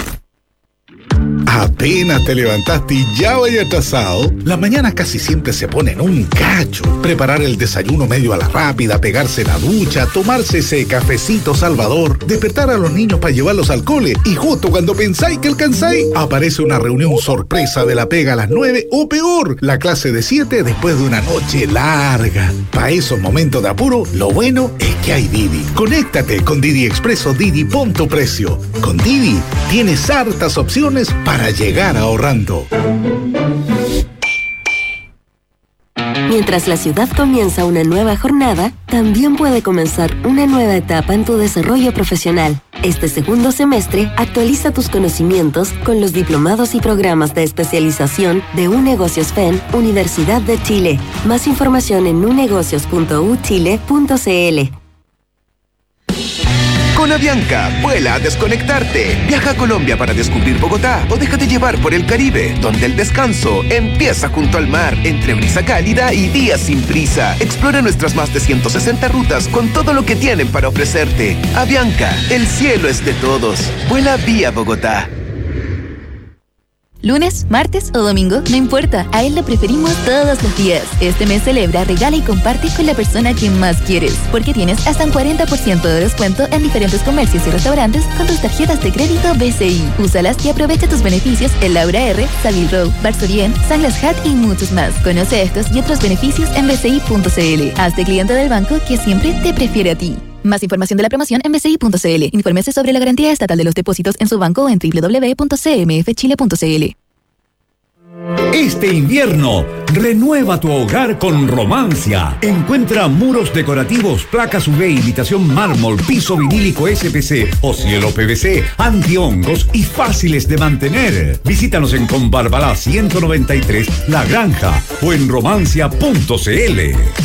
Apenas te levantaste y ya vaya atrasado. Las mañanas casi siempre se ponen un cacho. Preparar el desayuno medio a la rápida, pegarse la ducha, tomarse ese cafecito salvador, despertar a los niños para llevarlos al cole y justo cuando pensáis que alcanzáis, aparece una reunión sorpresa de la pega a las 9 o peor, la clase de 7 después de una noche larga. Para esos momentos de apuro, lo bueno es que hay Didi. Conéctate con Didi Expreso Didi Pon tu Precio. Con Didi tienes hartas opciones para llegar ahorrando. Mientras la ciudad comienza una nueva jornada, también puede comenzar una nueva etapa en tu desarrollo profesional. Este segundo semestre, actualiza tus conocimientos con los diplomados y programas de especialización de UNegocios FEN, Universidad de Chile. Más información en unegocios.uchile.cl. Con Avianca, vuela a desconectarte. Viaja a Colombia para descubrir Bogotá o déjate llevar por el Caribe, donde el descanso empieza junto al mar, entre brisa cálida y días sin prisa. Explora nuestras más de 160 rutas con todo lo que tienen para ofrecerte. Avianca, el cielo es de todos. Vuela vía Bogotá. Lunes, martes o domingo, no importa, a él lo preferimos todos los días. Este mes celebra, regala y comparte con la persona que más quieres, porque tienes hasta un 40% de descuento en diferentes comercios y restaurantes con tus tarjetas de crédito BCI. Úsalas y aprovecha tus beneficios en Laura R, Savile Row, Bar Sorien, Sunglass Hut y muchos más. Conoce estos y otros beneficios en bci.cl. Hazte cliente del banco que siempre te prefiere a ti. Más información de la promoción en bci.cl. Infórmese sobre la garantía estatal de los depósitos en su banco o en www.cmfchile.cl. Este invierno, renueva tu hogar con Romancia. Encuentra muros decorativos, placas UV, imitación mármol, piso vinílico SPC o cielo PVC, antihongos y fáciles de mantener. Visítanos en Conbarbalá 193, La Granja o en romancia.cl.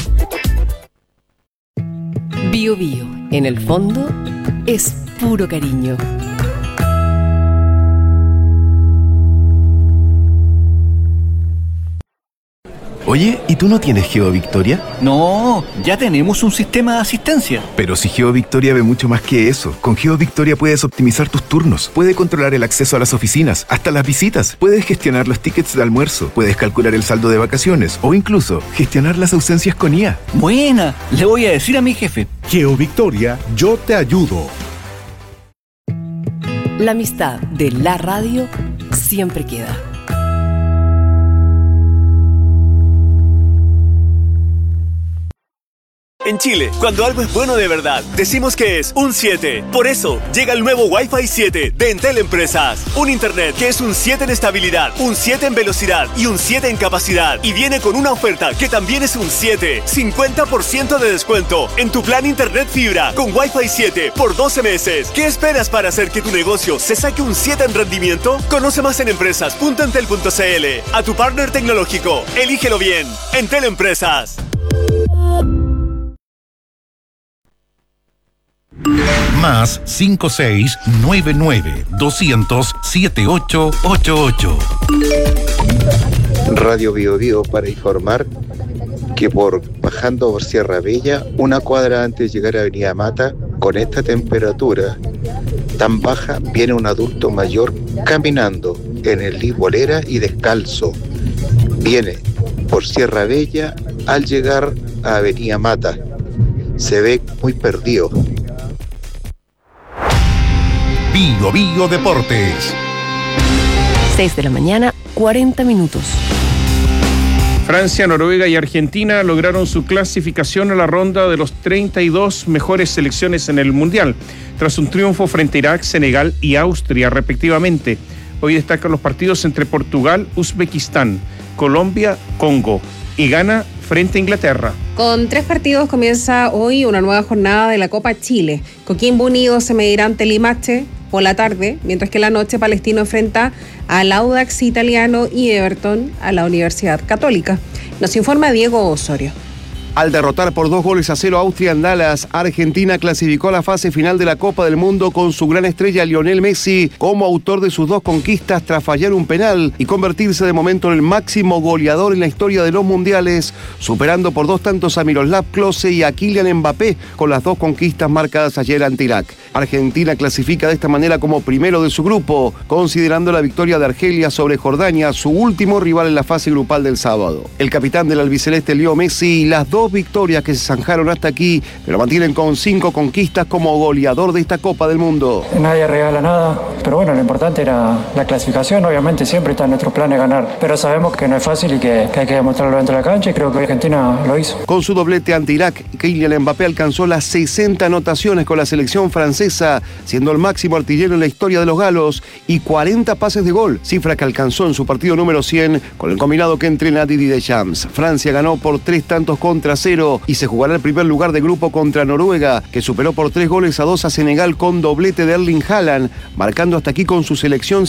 Bio Bio, en el fondo, es puro cariño. Oye, ¿y tú no tienes GeoVictoria? No, ya tenemos un sistema de asistencia. Pero si GeoVictoria ve mucho más que eso. Con GeoVictoria puedes optimizar tus turnos, puedes controlar el acceso a las oficinas, hasta las visitas, puedes gestionar los tickets de almuerzo, puedes calcular el saldo de vacaciones o incluso gestionar las ausencias con IA. Buena, le voy a decir a mi jefe. GeoVictoria, yo te ayudo. La amistad de la radio siempre queda. En Chile, cuando algo es bueno de verdad, decimos que es un 7. Por eso, llega el nuevo Wi-Fi 7 de Entel Empresas. Un internet que es un 7 en estabilidad, un 7 en velocidad y un 7 en capacidad. Y viene con una oferta que también es un 7. 50% de descuento en tu plan internet fibra con Wi-Fi 7 por 12 meses. ¿Qué esperas para hacer que tu negocio se saque un 7 en rendimiento? Conoce más en empresas.entel.cl. A tu partner tecnológico, elígelo bien. Entel Empresas. Más 5699-200-7888. Radio Bio Bio para informar que bajando por Sierra Bella, una cuadra antes de llegar a Avenida Mata, con esta temperatura tan baja, viene un adulto mayor caminando en el Bolera y descalzo. Viene por Sierra Bella al llegar a Avenida Mata. Se ve muy perdido. Bio Bio Deportes. 6 de la mañana, 40 minutos. Francia, Noruega y Argentina lograron su clasificación a la ronda de los 32 mejores selecciones en el Mundial, tras un triunfo frente a Irak, Senegal y Austria, respectivamente. Hoy destacan los partidos entre Portugal, Uzbekistán, Colombia, Congo y Ghana frente a Inglaterra. Con 3 partidos comienza hoy una nueva jornada de la Copa Chile. Coquimbo Unido se medirá ante Limache por la tarde, mientras que la noche Palestino enfrenta al Audax Italiano y Everton a la Universidad Católica. Nos informa Diego Osorio. Al derrotar por 2-0 a Austria en Dallas, Argentina clasificó a la fase final de la Copa del Mundo con su gran estrella Lionel Messi como autor de sus 2 conquistas tras fallar un penal y convertirse de momento en el máximo goleador en la historia de los mundiales, superando por 2 tantos a Miroslav Klose y a Kylian Mbappé con las 2 conquistas marcadas ayer ante Irak. Argentina clasifica de esta manera como primero de su grupo, considerando la victoria de Argelia sobre Jordania, su último rival en la fase grupal del sábado. El capitán del albiceleste Leo Messi, las 2 victorias que se zanjaron hasta aquí, pero mantienen con 5 conquistas como goleador de esta Copa del Mundo. Nadie regala nada, pero bueno, lo importante era la clasificación. Obviamente siempre está en nuestros planes ganar, pero sabemos que no es fácil y que hay que demostrarlo dentro de la cancha, y creo que Argentina lo hizo. Con su doblete ante Irak, Kylian Mbappé alcanzó las 60 anotaciones con la selección francesa, siendo el máximo artillero en la historia de los galos, y 40 pases de gol, cifra que alcanzó en su partido número 100 con el combinado que entrena Didier Deschamps. Francia ganó por 3-0 y se jugará el primer lugar de grupo contra Noruega, que superó por 3-2 a Senegal con doblete de Erling Haaland, marcando hasta aquí con su selección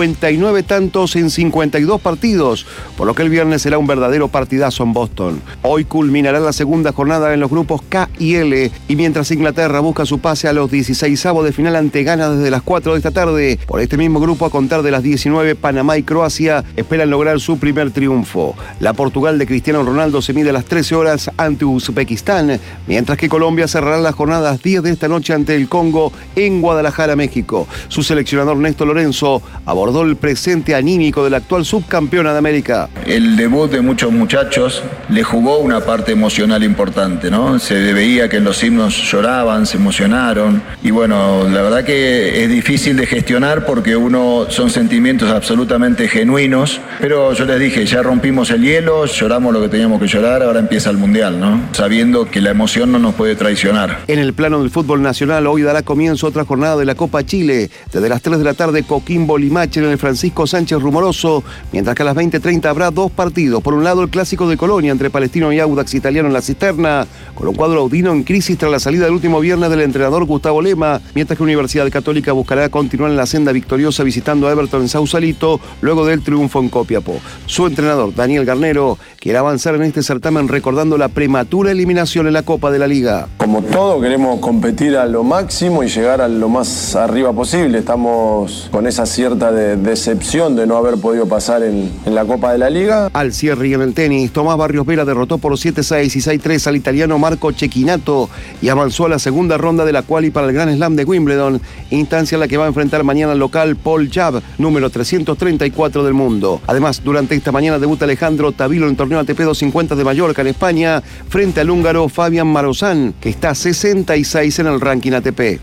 59 tantos en 52 partidos, por lo que el viernes será un verdadero partidazo en Boston. Hoy culminará la segunda jornada en los grupos K y L, y mientras Inglaterra busca su pase a los 16avos de final ante Ghana desde las 4 de esta tarde, por este mismo grupo a contar de las 19, Panamá y Croacia esperan lograr su primer triunfo. La Portugal de Cristiano Ronaldo se mide a las 13 horas ante Uzbekistán, mientras que Colombia cerrará las jornadas 10 de esta noche ante el Congo en Guadalajara, México. Su seleccionador Néstor Lorenzo abordó el presente anímico del actual subcampeona de América. El debut de muchos muchachos le jugó una parte emocional importante, ¿no? Se veía que en los himnos lloraban, se emocionaron, y bueno, la verdad que es difícil de gestionar porque son sentimientos absolutamente genuinos, pero yo les dije, ya rompimos el hielo, lloramos lo que teníamos que llorar, ahora empieza el Mundial, ¿no? Sabiendo que la emoción no nos puede traicionar. En el plano del fútbol nacional, hoy dará comienzo otra jornada de la Copa Chile. Desde las 3 de la tarde, Coquimbo Limache en el Francisco Sánchez Rumoroso, mientras que a las 20:30 habrá 2 partidos. Por un lado, el clásico de Colonia entre Palestino y Audax Italiano en la Cisterna, con un cuadro audino en crisis tras la salida del último viernes del entrenador Gustavo Lema, mientras que Universidad Católica buscará continuar en la senda victoriosa visitando a Everton en Sausalito, luego del triunfo en Copiapó. Su entrenador, Daniel Garnero, quiere avanzar en este certamen recordando la prematura eliminación en la Copa de la Liga. Como todo, queremos competir a lo máximo y llegar a lo más arriba posible. Estamos con esa cierta decepción de no haber podido pasar en la Copa de la Liga. Al cierre y en el tenis, Tomás Barrios Vera derrotó por 7-6 y 6-3 al italiano Marco Cecchinato y avanzó a la segunda ronda de la quali para el Grand Slam de Wimbledon, instancia en la que va a enfrentar mañana al local Paul Jab, número 334 del mundo. Además, durante esta mañana debuta Alejandro Tavilo en el torneo ATP 250 de Mallorca en España, frente al húngaro Fabián Marozán, que está 66 en el ranking ATP.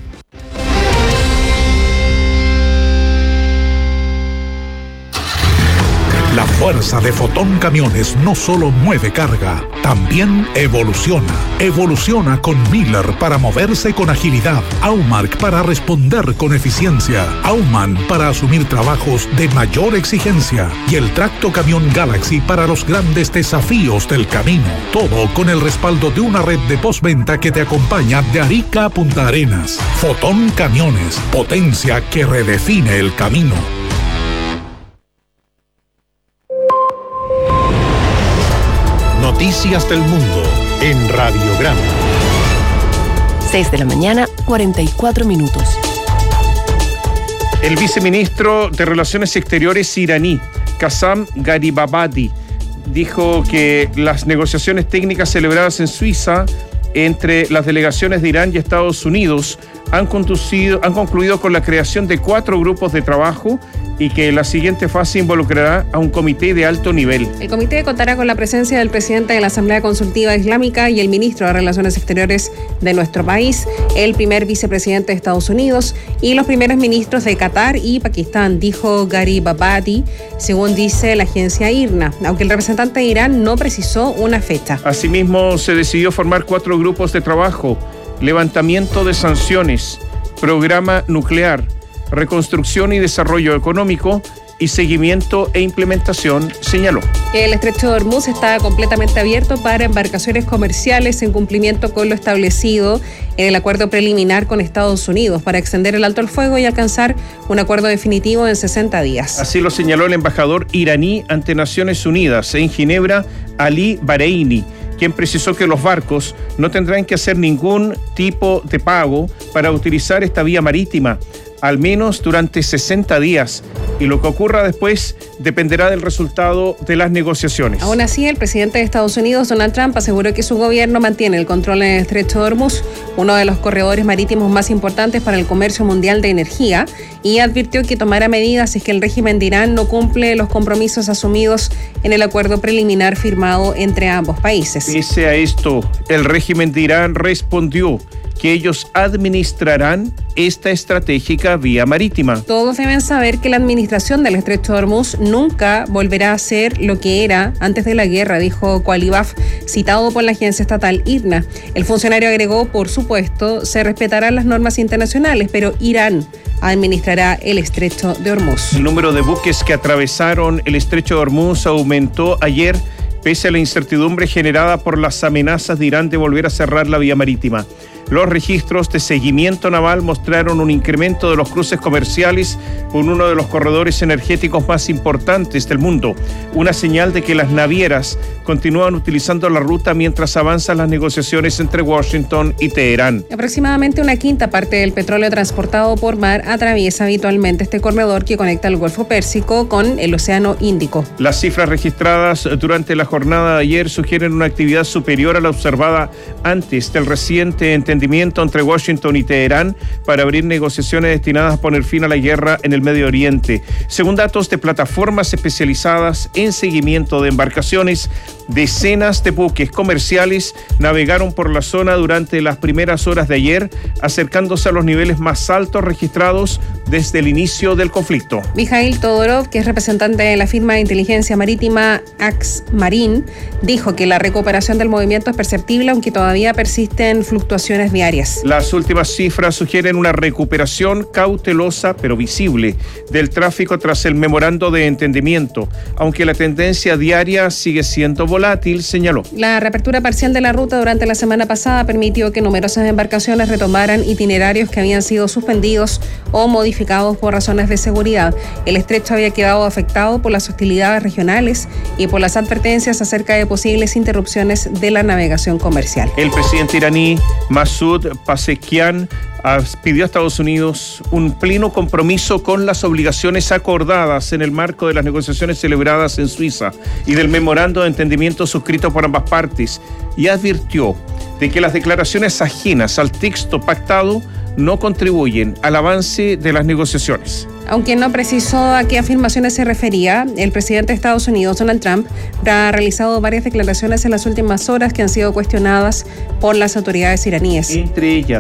La fuerza de Fotón Camiones no solo mueve carga, también evoluciona. Evoluciona con Miller para moverse con agilidad, Aumark para responder con eficiencia, Aumann para asumir trabajos de mayor exigencia y el Tracto Camión Galaxy para los grandes desafíos del camino. Todo con el respaldo de una red de postventa que te acompaña de Arica a Punta Arenas. Fotón Camiones, potencia que redefine el camino. Noticias del Mundo en Radiograma. 6 de la mañana, 44 minutos. El viceministro de Relaciones Exteriores iraní, Qassem Garibabadi, dijo que las negociaciones técnicas celebradas en Suiza entre las delegaciones de Irán y Estados Unidos han concluido con la creación de 4 grupos de trabajo y que la siguiente fase involucrará a un comité de alto nivel. El comité contará con la presencia del presidente de la Asamblea Consultiva Islámica y el ministro de Relaciones Exteriores de nuestro país, el primer vicepresidente de Estados Unidos y los primeros ministros de Qatar y Pakistán, dijo Garibabadi, según dice la agencia IRNA, aunque el representante de Irán no precisó una fecha. Asimismo, se decidió formar 4 grupos de trabajo: levantamiento de sanciones, programa nuclear, reconstrucción y desarrollo económico y seguimiento e implementación, señaló. El estrecho de Hormuz está completamente abierto para embarcaciones comerciales en cumplimiento con lo establecido en el acuerdo preliminar con Estados Unidos para extender el alto al fuego y alcanzar un acuerdo definitivo en 60 días. Así lo señaló el embajador iraní ante Naciones Unidas en Ginebra, Ali Bareini, quien precisó que los barcos no tendrán que hacer ningún tipo de pago para utilizar esta vía marítima, al menos durante 60 días, y lo que ocurra después dependerá del resultado de las negociaciones. Aún así, el presidente de Estados Unidos, Donald Trump, aseguró que su gobierno mantiene el control en el estrecho de Hormuz, uno de los corredores marítimos más importantes para el comercio mundial de energía, y advirtió que tomará medidas si es que el régimen de Irán no cumple los compromisos asumidos en el acuerdo preliminar firmado entre ambos países. Pese a esto, el régimen de Irán respondió que ellos administrarán esta estratégica vía marítima. Todos deben saber que la administración del estrecho de Hormuz nunca volverá a ser lo que era antes de la guerra, dijo Qualibaf, citado por la agencia estatal IRNA. El funcionario agregó, por supuesto, se respetarán las normas internacionales, pero Irán administrará el estrecho de Hormuz. El número de buques que atravesaron el estrecho de Hormuz aumentó ayer, pese a la incertidumbre generada por las amenazas de Irán de volver a cerrar la vía marítima. Los registros de seguimiento naval mostraron un incremento de los cruces comerciales por uno de los corredores energéticos más importantes del mundo, una señal de que las navieras continúan utilizando la ruta mientras avanzan las negociaciones entre Washington y Teherán. Aproximadamente una quinta parte del petróleo transportado por mar atraviesa habitualmente este corredor que conecta el Golfo Pérsico con el Océano Índico. Las cifras registradas durante la jornada de ayer sugieren una actividad superior a la observada antes del reciente entendimiento entre Washington y Teherán para abrir negociaciones destinadas a poner fin a la guerra en el Medio Oriente. Según datos de plataformas especializadas en seguimiento de embarcaciones, decenas de buques comerciales navegaron por la zona durante las primeras horas de ayer, acercándose a los niveles más altos registrados desde el inicio del conflicto. Mikhail Todorov, que es representante de la firma de inteligencia marítima Axmarine, dijo que la recuperación del movimiento es perceptible, aunque todavía persisten fluctuaciones diarias. Las últimas cifras sugieren una recuperación cautelosa pero visible del tráfico tras el memorando de entendimiento, aunque la tendencia diaria sigue siendo volátil, señaló. La reapertura parcial de la ruta durante la semana pasada permitió que numerosas embarcaciones retomaran itinerarios que habían sido suspendidos o modificados por razones de seguridad. El estrecho había quedado afectado por las hostilidades regionales y por las advertencias acerca de posibles interrupciones de la navegación comercial. El presidente iraní Masoud Pezeshkian pidió a Estados Unidos un pleno compromiso con las obligaciones acordadas en el marco de las negociaciones celebradas en Suiza y del memorando de entendimiento suscrito por ambas partes, y advirtió de que las declaraciones ajenas al texto pactado no contribuyen al avance de las negociaciones. Aunque no precisó a qué afirmaciones se refería, el presidente de Estados Unidos, Donald Trump, ha realizado varias declaraciones en las últimas horas que han sido cuestionadas por las autoridades iraníes. Entre ellas,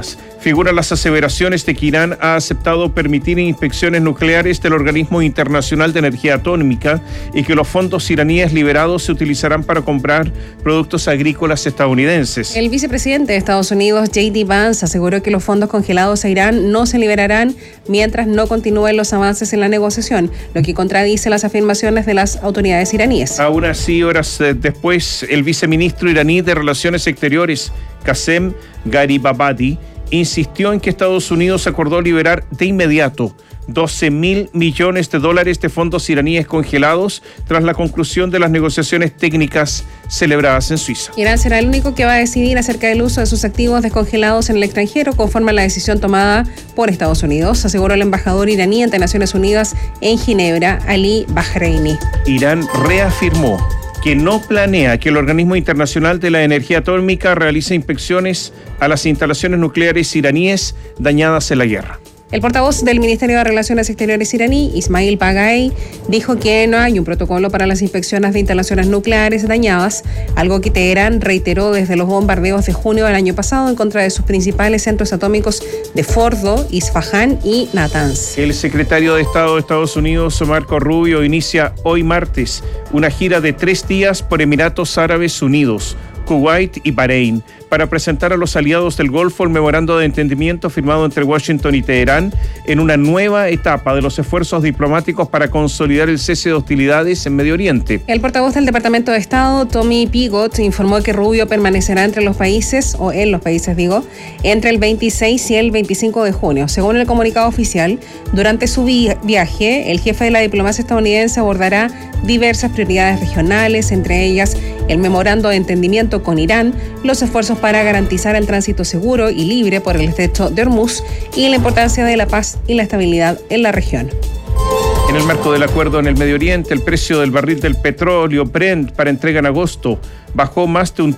figuran las aseveraciones de que Irán ha aceptado permitir inspecciones nucleares del Organismo Internacional de Energía Atómica y que los fondos iraníes liberados se utilizarán para comprar productos agrícolas estadounidenses. El vicepresidente de Estados Unidos, J.D. Vance, aseguró que los fondos congelados a Irán no se liberarán mientras no continúen los avances en la negociación, lo que contradice las afirmaciones de las autoridades iraníes. Aún así, horas después, el viceministro iraní de Relaciones Exteriores, Qasem Gharibabadi, insistió en que Estados Unidos acordó liberar de inmediato $12.000 millones de fondos iraníes congelados tras la conclusión de las negociaciones técnicas celebradas en Suiza. Irán será el único que va a decidir acerca del uso de sus activos descongelados en el extranjero, conforme a la decisión tomada por Estados Unidos, aseguró el embajador iraní ante Naciones Unidas en Ginebra, Ali Bahreini. Irán reafirmó que no planea que el Organismo Internacional de la Energía Atómica realice inspecciones a las instalaciones nucleares iraníes dañadas en la guerra. El portavoz del Ministerio de Relaciones Exteriores iraní, Ismail Baghai, dijo que no hay un protocolo para las inspecciones de instalaciones nucleares dañadas, algo que Teherán reiteró desde los bombardeos de junio del año pasado en contra de sus principales centros atómicos de Fordo, Isfahán y Natanz. El secretario de Estado de Estados Unidos, Marco Rubio, inicia hoy martes una gira de 3 días por Emiratos Árabes Unidos, Kuwait y Bahrein, para presentar a los aliados del Golfo el memorando de entendimiento firmado entre Washington y Teherán en una nueva etapa de los esfuerzos diplomáticos para consolidar el cese de hostilidades en Medio Oriente. El portavoz del Departamento de Estado, Tommy Pigott, informó que Rubio permanecerá entre los países, o en los países entre el 26 y el 25 de junio. Según el comunicado oficial, durante su viaje, el jefe de la diplomacia estadounidense abordará diversas prioridades regionales, entre ellas el memorando de entendimiento con Irán, los esfuerzos para garantizar el tránsito seguro y libre por el estrecho de Hormuz y la importancia de la paz y la estabilidad en la región. En el marco del acuerdo en el Medio Oriente, el precio del barril del petróleo Brent para entrega en agosto bajó más de un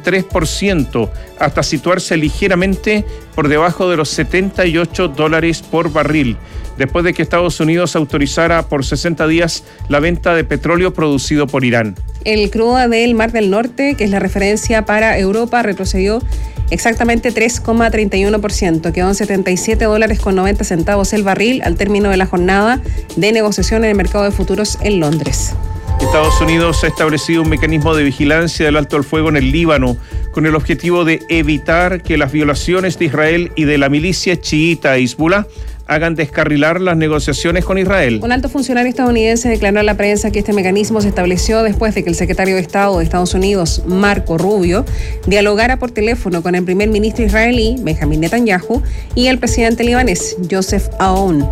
3% hasta situarse ligeramente por debajo de los $78 por barril, después de que Estados Unidos autorizara por 60 días la venta de petróleo producido por Irán. El crudo del Mar del Norte, que es la referencia para Europa, retrocedió exactamente 3,31%, quedó en $77.90 el barril al término de la jornada de negociación en el mercado de futuros en Londres. Estados Unidos ha establecido un mecanismo de vigilancia del alto el fuego en el Líbano con el objetivo de evitar que las violaciones de Israel y de la milicia chiita Hezbollah hagan descarrilar las negociaciones con Israel. Un alto funcionario estadounidense declaró a la prensa que este mecanismo se estableció después de que el secretario de Estado de Estados Unidos, Marco Rubio, dialogara por teléfono con el primer ministro israelí, Benjamin Netanyahu, y el presidente libanés, Joseph Aoun.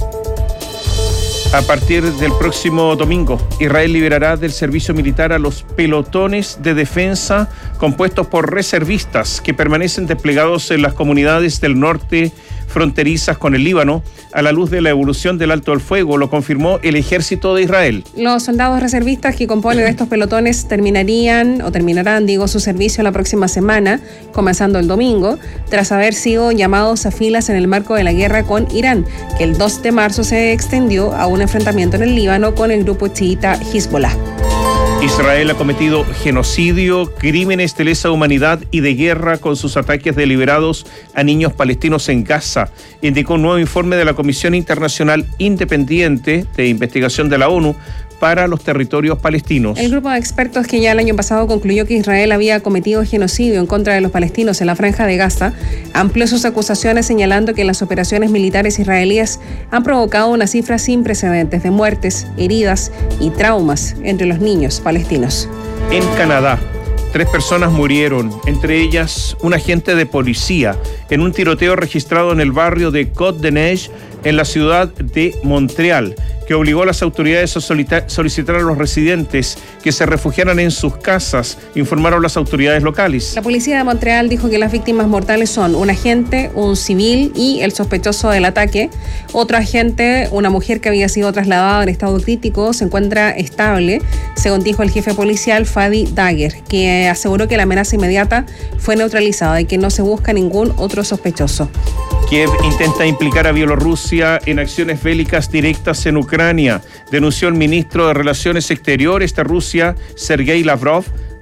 A partir del próximo domingo, Israel liberará del servicio militar a los pelotones de defensa compuestos por reservistas que permanecen desplegados en las comunidades del norte fronterizas con el Líbano a la luz de la evolución del alto el fuego, lo confirmó el ejército de Israel. Los soldados reservistas que componen estos pelotones terminarán su servicio la próxima semana, comenzando el domingo, tras haber sido llamados a filas en el marco de la guerra con Irán, que el 2 de marzo se extendió a un enfrentamiento en el Líbano con el grupo chiita Hezbollah. Israel ha cometido genocidio, crímenes de lesa humanidad y de guerra con sus ataques deliberados a niños palestinos en Gaza, indicó un nuevo informe de la Comisión Internacional Independiente de Investigación de la ONU para los territorios palestinos. El grupo de expertos que ya el año pasado concluyó que Israel había cometido genocidio en contra de los palestinos en la Franja de Gaza, amplió sus acusaciones señalando que las operaciones militares israelíes han provocado una cifra sin precedentes de muertes, heridas y traumas entre los niños palestinos. En Canadá, 3 personas murieron, entre ellas un agente de policía, en un tiroteo registrado en el barrio de Côte-des-Neiges, en la ciudad de Montreal, que obligó a las autoridades a solicitar a los residentes que se refugiaran en sus casas, informaron las autoridades locales. La policía de Montreal dijo que las víctimas mortales son un agente, un civil y el sospechoso del ataque. Otro agente, una mujer que había sido trasladada en estado crítico, se encuentra estable, según dijo el jefe policial Fadi Dagger, que aseguró que la amenaza inmediata fue neutralizada y que no se busca ningún otro sospechoso. Kiev intenta implicar a Bielorrusia en acciones bélicas directas en Ucrania, denunció el ministro de Relaciones Exteriores de Rusia, Sergei Lavrov,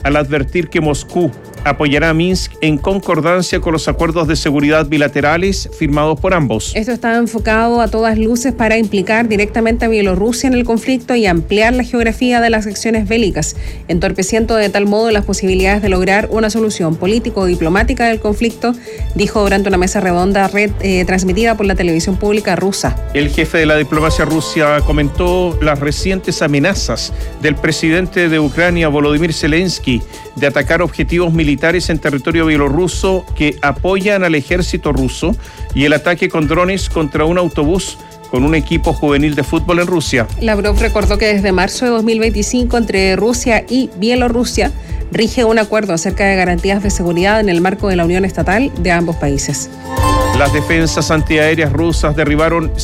al advertir que Moscú apoyará a Minsk en concordancia con los acuerdos de seguridad bilaterales firmados por ambos. Esto está enfocado a todas luces para implicar directamente a Bielorrusia en el conflicto y ampliar la geografía de las acciones bélicas, entorpeciendo de tal modo las posibilidades de lograr una solución político-diplomática del conflicto, dijo durante una mesa redonda transmitida por la televisión pública rusa. El jefe de la diplomacia rusa comentó las recientes amenazas del presidente de Ucrania, Volodymyr Zelensky, de atacar objetivos militares en territorio bielorruso que apoyan al ejército ruso y el ataque con drones contra un autobús con un equipo juvenil de fútbol en Rusia. Lavrov recordó que desde marzo de 2025 entre Rusia y Bielorrusia rige un acuerdo acerca de garantías de seguridad en el marco de la unión estatal de ambos países. Las defensas antiaéreas rusas derribaron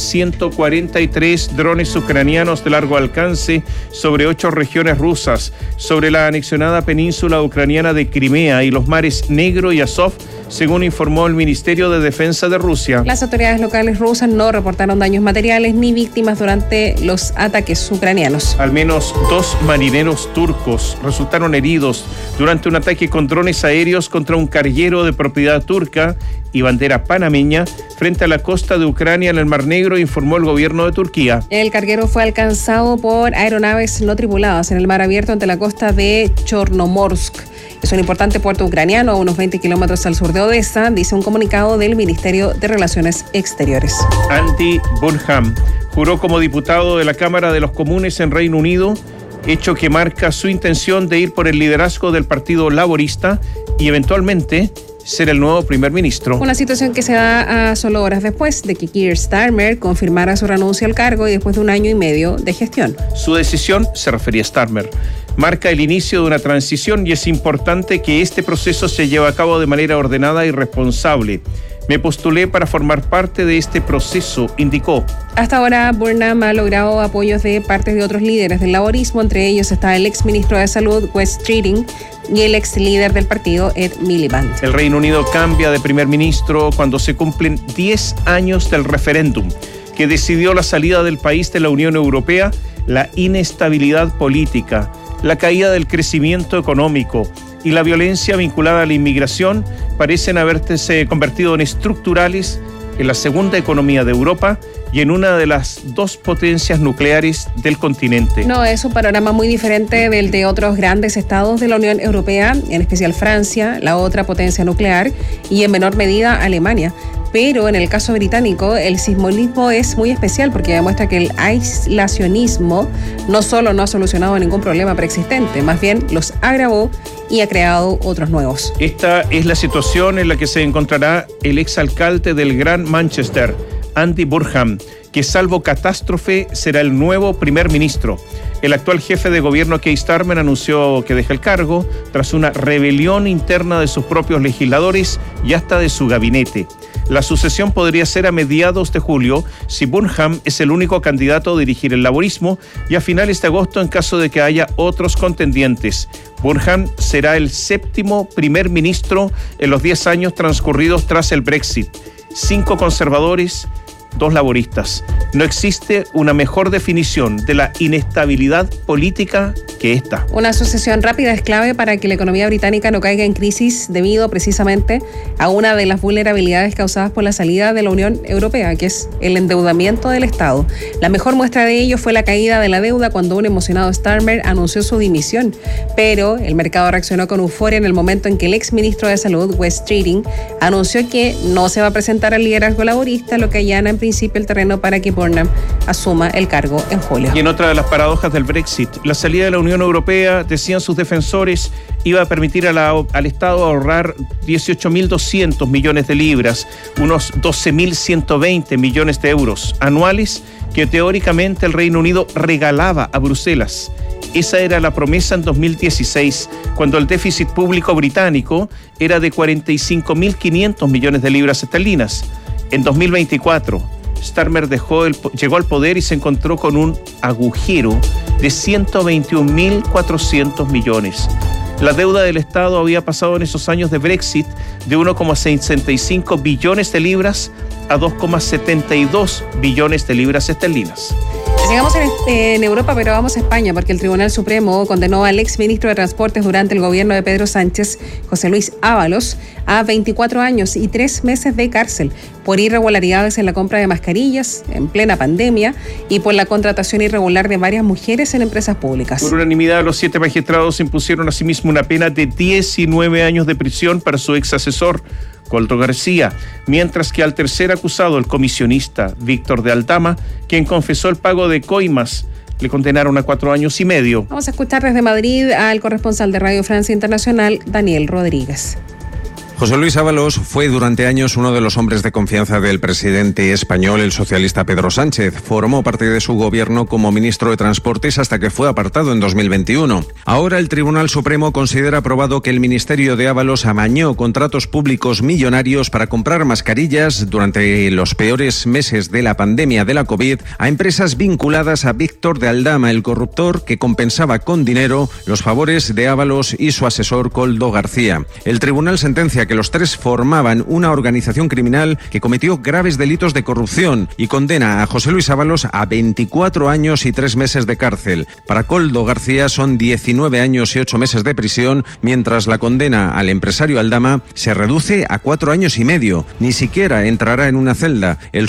143 drones ucranianos de largo alcance sobre 8 regiones rusas, sobre la anexionada península ucraniana de Crimea y los mares Negro y Azov, según informó el Ministerio de Defensa de Rusia. Las autoridades locales rusas no reportaron daños materiales ni víctimas durante los ataques ucranianos. Al menos 2 marineros turcos resultaron heridos durante un ataque con drones aéreos contra un carguero de propiedad turca y bandera panameña frente a la costa de Ucrania en el Mar Negro, informó el gobierno de Turquía. El carguero fue alcanzado por aeronaves no tripuladas en el mar abierto ante la costa de Chornomorsk. Es un importante puerto ucraniano a unos 20 kilómetros al sur de Odessa, dice un comunicado del Ministerio de Relaciones Exteriores. Andy Burnham juró como diputado de la Cámara de los Comunes en Reino Unido, hecho que marca su intención de ir por el liderazgo del Partido Laborista y eventualmente ser el nuevo primer ministro. Una situación que se da a solo horas después de que Keir Starmer confirmara su renuncia al cargo y después de 1 año y medio de gestión. Su decisión, se refería a Starmer, marca el inicio de una transición y es importante que este proceso se lleve a cabo de manera ordenada y responsable. Me postulé para formar parte de este proceso, indicó. Hasta ahora, Burnham ha logrado apoyos de parte de otros líderes del laborismo, entre ellos está el ex ministro de Salud, Wes Streeting, y el ex líder del partido, Ed Miliband. El Reino Unido cambia de primer ministro cuando se cumplen 10 años del referéndum que decidió la salida del país de la Unión Europea, la inestabilidad política, la caída del crecimiento económico y la violencia vinculada a la inmigración parecen haberse convertido en estructurales en la segunda economía de Europa y en una de las 2 potencias nucleares del continente. No, es un panorama muy diferente del de otros grandes estados de la Unión Europea, en especial Francia, la otra potencia nuclear, y en menor medida Alemania. Pero en el caso británico, el sismolismo es muy especial porque demuestra que el aislacionismo no solo no ha solucionado ningún problema preexistente, más bien los agravó y ha creado otros nuevos. Esta es la situación en la que se encontrará el exalcalde del Gran Manchester, Andy Burnham, que salvo catástrofe será el nuevo primer ministro. El actual jefe de gobierno Keir Starmer anunció que deja el cargo tras una rebelión interna de sus propios legisladores y hasta de su gabinete. La sucesión podría ser a mediados de julio si Burnham es el único candidato a dirigir el laborismo y a finales de agosto en caso de que haya otros contendientes. Burnham será el 7º primer ministro en los 10 años transcurridos tras el Brexit. 5 conservadores, 2 laboristas. No existe una mejor definición de la inestabilidad política que esta. Una sucesión rápida es clave para que la economía británica no caiga en crisis debido precisamente a una de las vulnerabilidades causadas por la salida de la Unión Europea, que es el endeudamiento del Estado. La mejor muestra de ello fue la caída de la deuda cuando un emocionado Starmer anunció su dimisión, pero el mercado reaccionó con euforia en el momento en que el ex ministro de Salud, Wes Streeting, anunció que no se va a presentar al liderazgo laborista, lo que allana en principio el terreno para que Burnham asuma el cargo en julio. Y en otra de las paradojas del Brexit, la salida de la Unión Europea, decían sus defensores, iba a permitir al Estado ahorrar 18.200 millones de libras, unos 12.120 millones de euros anuales que teóricamente el Reino Unido regalaba a Bruselas. Esa era la promesa en 2016, cuando el déficit público británico era de 45.500 millones de libras esterlinas. En 2024, Starmer llegó al poder y se encontró con un agujero de 121.400 millones. La deuda del Estado había pasado en esos años de Brexit de 1,65 billones de libras a 2,72 billones de libras esterlinas. Llegamos en Europa, pero vamos a España, porque el Tribunal Supremo condenó al exministro de Transportes durante el gobierno de Pedro Sánchez, José Luis Ábalos, a 24 años y 3 meses de cárcel por irregularidades en la compra de mascarillas en plena pandemia y por la contratación irregular de varias mujeres en empresas públicas. Por unanimidad, los 7 magistrados impusieron asimismo una pena de 19 años de prisión para su ex asesor, Koldo García, mientras que al tercer acusado, el comisionista Víctor de Aldama, quien confesó el pago de coimas, le condenaron a 4 años y medio. Vamos a escuchar desde Madrid al corresponsal de Radio Francia Internacional, Daniel Rodríguez. José Luis Ábalos fue durante años uno de los hombres de confianza del presidente español, el socialista Pedro Sánchez. Formó parte de su gobierno como ministro de Transportes hasta que fue apartado en 2021. Ahora el Tribunal Supremo considera probado que el ministerio de Ábalos amañó contratos públicos millonarios para comprar mascarillas durante los peores meses de la pandemia de la COVID a empresas vinculadas a Víctor de Aldama, el corruptor que compensaba con dinero los favores de Ábalos y su asesor Koldo García. El tribunal sentencia que los 3 formaban una organización criminal que cometió graves delitos de corrupción y condena a José Luis Ábalos a 24 años y 3 meses de cárcel. Para Koldo García son 19 años y 8 meses de prisión, mientras la condena al empresario Aldama se reduce a 4 años y medio. Ni siquiera entrará en una celda. El